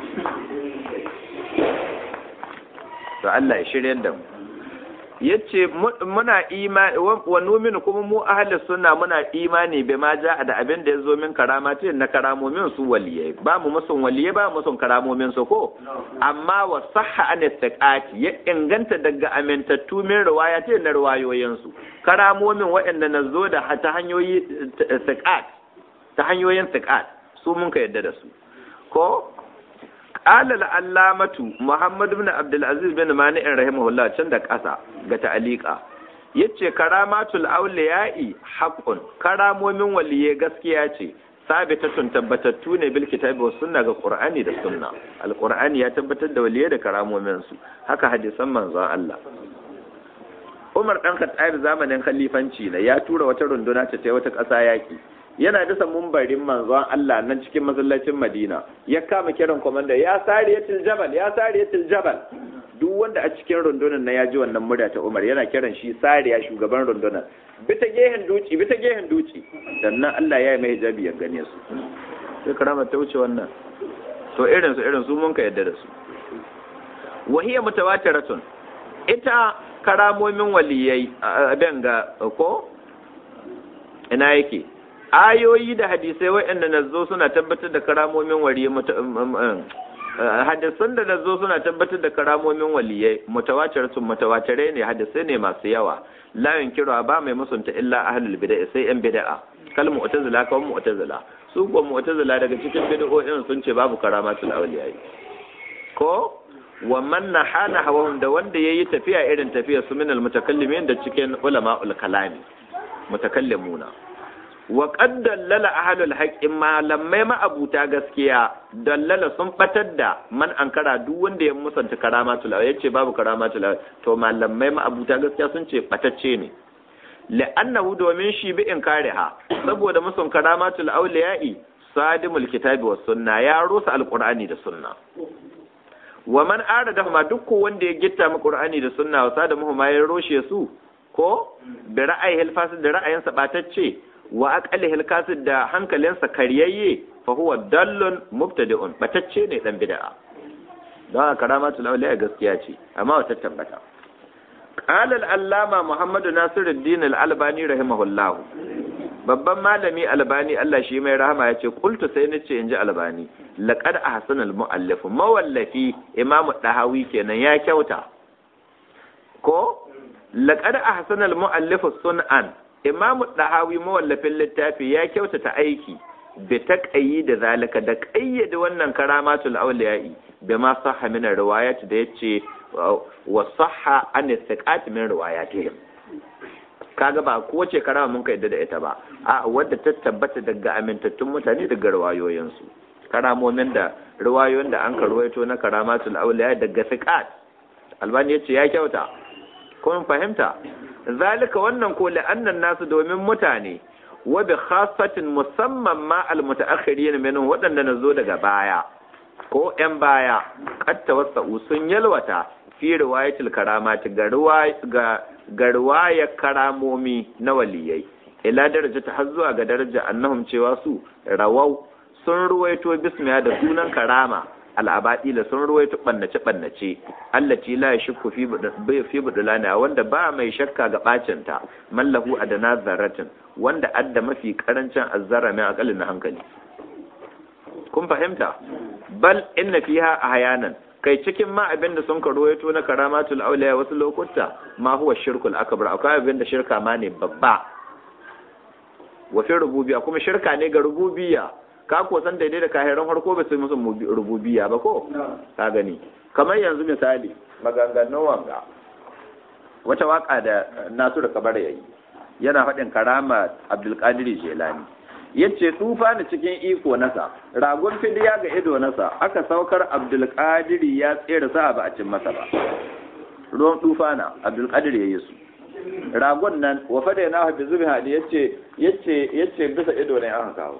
to Allah ya shirye da mu yace muna imani wa nu'minu kuma mu ahlus sunna muna imani bai ma ja da abin da yazo min karamati na karamomin su waliyai ba mu musun waliyai ba mu musun karamomin su ko amma wa sahha an istiqati ya inganta daga amintattu min riwayati na riwayoyin su karamomin waɗanda nazo da ta hanyoyi istiqat ta hanyoyin istiqat su mun ka yadda da su ko qala al-allamatu Muhammad ibn Abdul Aziz bin Mani rahimahullah can da ƙasa ga ta'alika yace karamatul awliya'i haqqun karamomin waliye gaskiya ce sabitatun tabbatattu ne bil kitabi was sunna ga Qur'ani da sunna al-Qur'ani ya tabbatar da waliye da karamomin su haka hadisan manzon Allah Umar dan Khattab zamanin khalifanci ne ya tura wata runduna ta tai wata ƙasa yaki yana bisa mumbarin manzon Allah nan cikin masallacin Madina ya kama kiran komanda ya sariyatul jabal ya sariyatul jabal duk wanda a cikin rundunar na ya ji wannan murya ta Umar yana kiran shi sariya shugaban rundunar bita gehen duci bita gehen duci sannan Allah ya yi mai hijabi ya gane su sai karama ta wuce wannan to irin su irin su mun ka yadda da su wahiya mutawatiratun ita karamomin waliyai abin ga ko ina yake ayoyi da hadisai waɗanda nazo suna tabbatar da karamomin waliyai hadisan da nazo suna tabbatar da karamomin waliyai mutawatiratun mutawatirai ne hadisai ne masu yawa la yunkiru ba mai musunta illa ahlul bid'ah sai yan bid'a kal mu'tazila kawai mu'tazila su ko mu'tazila daga cikin bid'o'in sun ce babu karamatul awliyai ko wa man nahana hawahum da wanda yayi tafiya irin tafiya su minal mutakallimin da cikin ulama'ul kalami mutakallimuna wa qad dallala ahlul haqqi malamai ma'abuta gaskiya dallala sun batar da man ankara duk wanda ya musanta karamatul awliya yace babu karamatul awliya to malamai ma'abuta gaskiya sun ce batacce ne la'annahu domin shi bi inkariha saboda musun karamatul awliya'i sadimul kitabi was sunna ya rusa alqur'ani da sunna wa man arada ma duk wanda ya gitta mu qur'ani da sunna wa sadamu ma ya roshe su ko bi ra'ayil fasid da ra'ayin sabatacce wa aqalihil kasid da hankalinsa karyayye fa huwa dallun mubtadi'un batacce ne dan bid'a don karamatul awliya gaskiya ce amma wata tabbata qala al-allama muhammad nasiruddin al-albani rahimahullah babban malami albani Allah shi mai rahama yace qultu sai nace inji albani laqad ahsana al-muallif mawallafi imamu dahawi kenan ya kyauta ko laqad ahsana al-muallif sun'an imamu dahawi mawallafin littafi ya kyautata aiki bi taqayyid zalika da qayyade wannan karamatul awliya'i bima sahha min riwayat da yace wa sahha an istiqat min riwayatihim kaga ba kowace karama mun kai da ita ba a wadda ta tabbata daga amintattun mutane daga riwayoyin su karamomin da riwayoyin da an karwaito na karamatul awliya daga siqat albani yace ya kyauta kun fahimta zalika wannan ko la'annan nasu domin mutane wa bi khassatin musamman ma al mutaakhirin minhum wadanda nazo daga baya ko yan baya qad tawassau sun yalwata fi riwayatil karamati ga ga ga riwayar karamomi na waliyai ila daraja ta har zuwa ga daraja annahum cewa su rawau sun ruwaito bismiya da sunan karama al'abadila sun ruwaito bannace bannace allati la yashku fi fi budulana wanda ba mai shakka ga bacin ta mallahu adana zarratin wanda adda mafi karancin azzara mai akalin na hankali kun fahimta bal inna fiha ahyanan kai cikin ma abinda sun ka ruwaito na karamatul auliya wasu lokuta ma huwa shirkul akbar akwai abinda shirka ma ne babba wa fi rububiyya kuma shirka ne ga rububiyya ka ko san daidai da kahiran harko ba su musu rububiyya ba ko ka gani kamar yanzu misali maganganun wanga wata waka da Nasiru Kabara yayi yana faɗin karama Abdul Qadir Jilani yace tufa ni cikin iko nasa ragon fidiya ga ido nasa aka saukar Abdul Qadir ya tsere sa ba a cin masa ba ruwan tufa na Abdul Qadir yayi su ragon nan wa fada na habi zubi hadi yace yace yace bisa ido ne aka kawo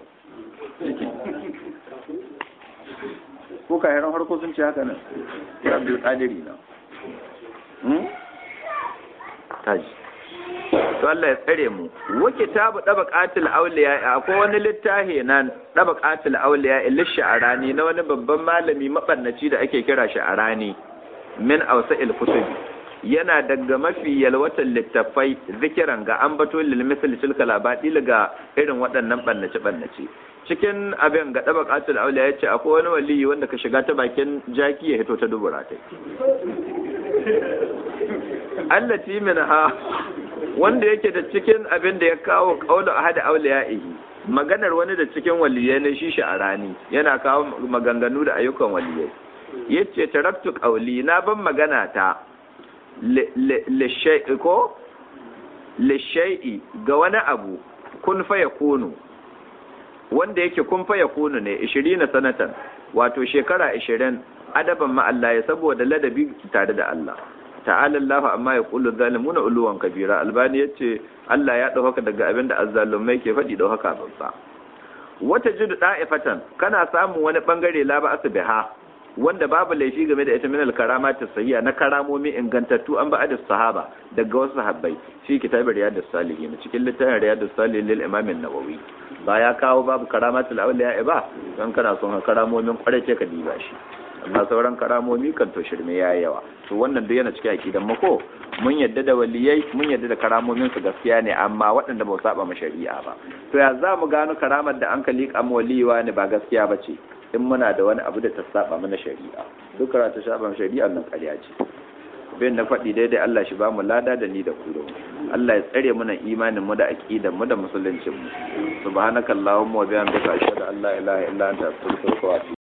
ko ka yaran harko sun ce haka nan Abdul Qadir na hmm taji to Allah ya tsare mu wa kitabu dabaqatul awliya akwai wani littafi nan dabaqatul awliya lish-sha'rani na wani babban malami mabannaci da ake kira sha'rani min awsa'il kutubi yana daga mafi yalwatan littafai zikiran ga ambato lil misl tilka labadi ga irin waɗannan bannace bannace cikin abin ga dabaqatul awliya yace akwai wani waliyi wanda ka shiga ta bakin jaki ya hito ta dubura ta allati minha wanda yake da cikin abin da ya kawo kaulu ahad awliyaihi maganar wani da cikin waliyai ne shi sha'arani yana kawo maganganu da ayyukan waliyai yace taraktu qawli na ban magana ta li shay'i ko li shay'i ga wani abu kun fa yakunu wanda yake kun fa yakunu ne ishirin sanatan wato shekara ishirin adaban ma Allah ya saboda ladabi tare da Allah ta'ala Allahu amma yaqulu zalimuna uluwan kabira. Albani yace Allah ya dauka daga abinda azzalumai ke faɗi dauka babba. Wata jidu da'ifatan kana samun wani bangare la ba asbiha wanda babu laifi game da ita min al-karamatis sahiha na karamomi ingantattu an ba'da sahaba daga wasu sahabbai shi kitabul riyadus salihin cikin littafin riyadus salihin lil imam an-nawawi ba ya kawo babu karamatul awliya ba dan kana son karamomin kwarace ka diba shi amma sauran karamomi kan to shirme yayi yawa to wannan duk yana cikin akidan mako mun yadda da waliyai mun yadda da karamomin su gaskiya ne amma waɗanda ba su saba ma shari'a ba to ya za mu gano karamar da an kalli kan waliwa ne ba gaskiya bace in muna da wani abu da ta saba mana shari'a duk karatu saba shari'a nan ƙarya ce bin na faɗi daidai Allah shi ba mu lada da ni da ku Allah ya tsare mana imanin mu da aqidan mu da musuluncin mu subhanakallahumma wa bihamdika ashhadu an la ilaha illa anta astaghfiruka wa atubu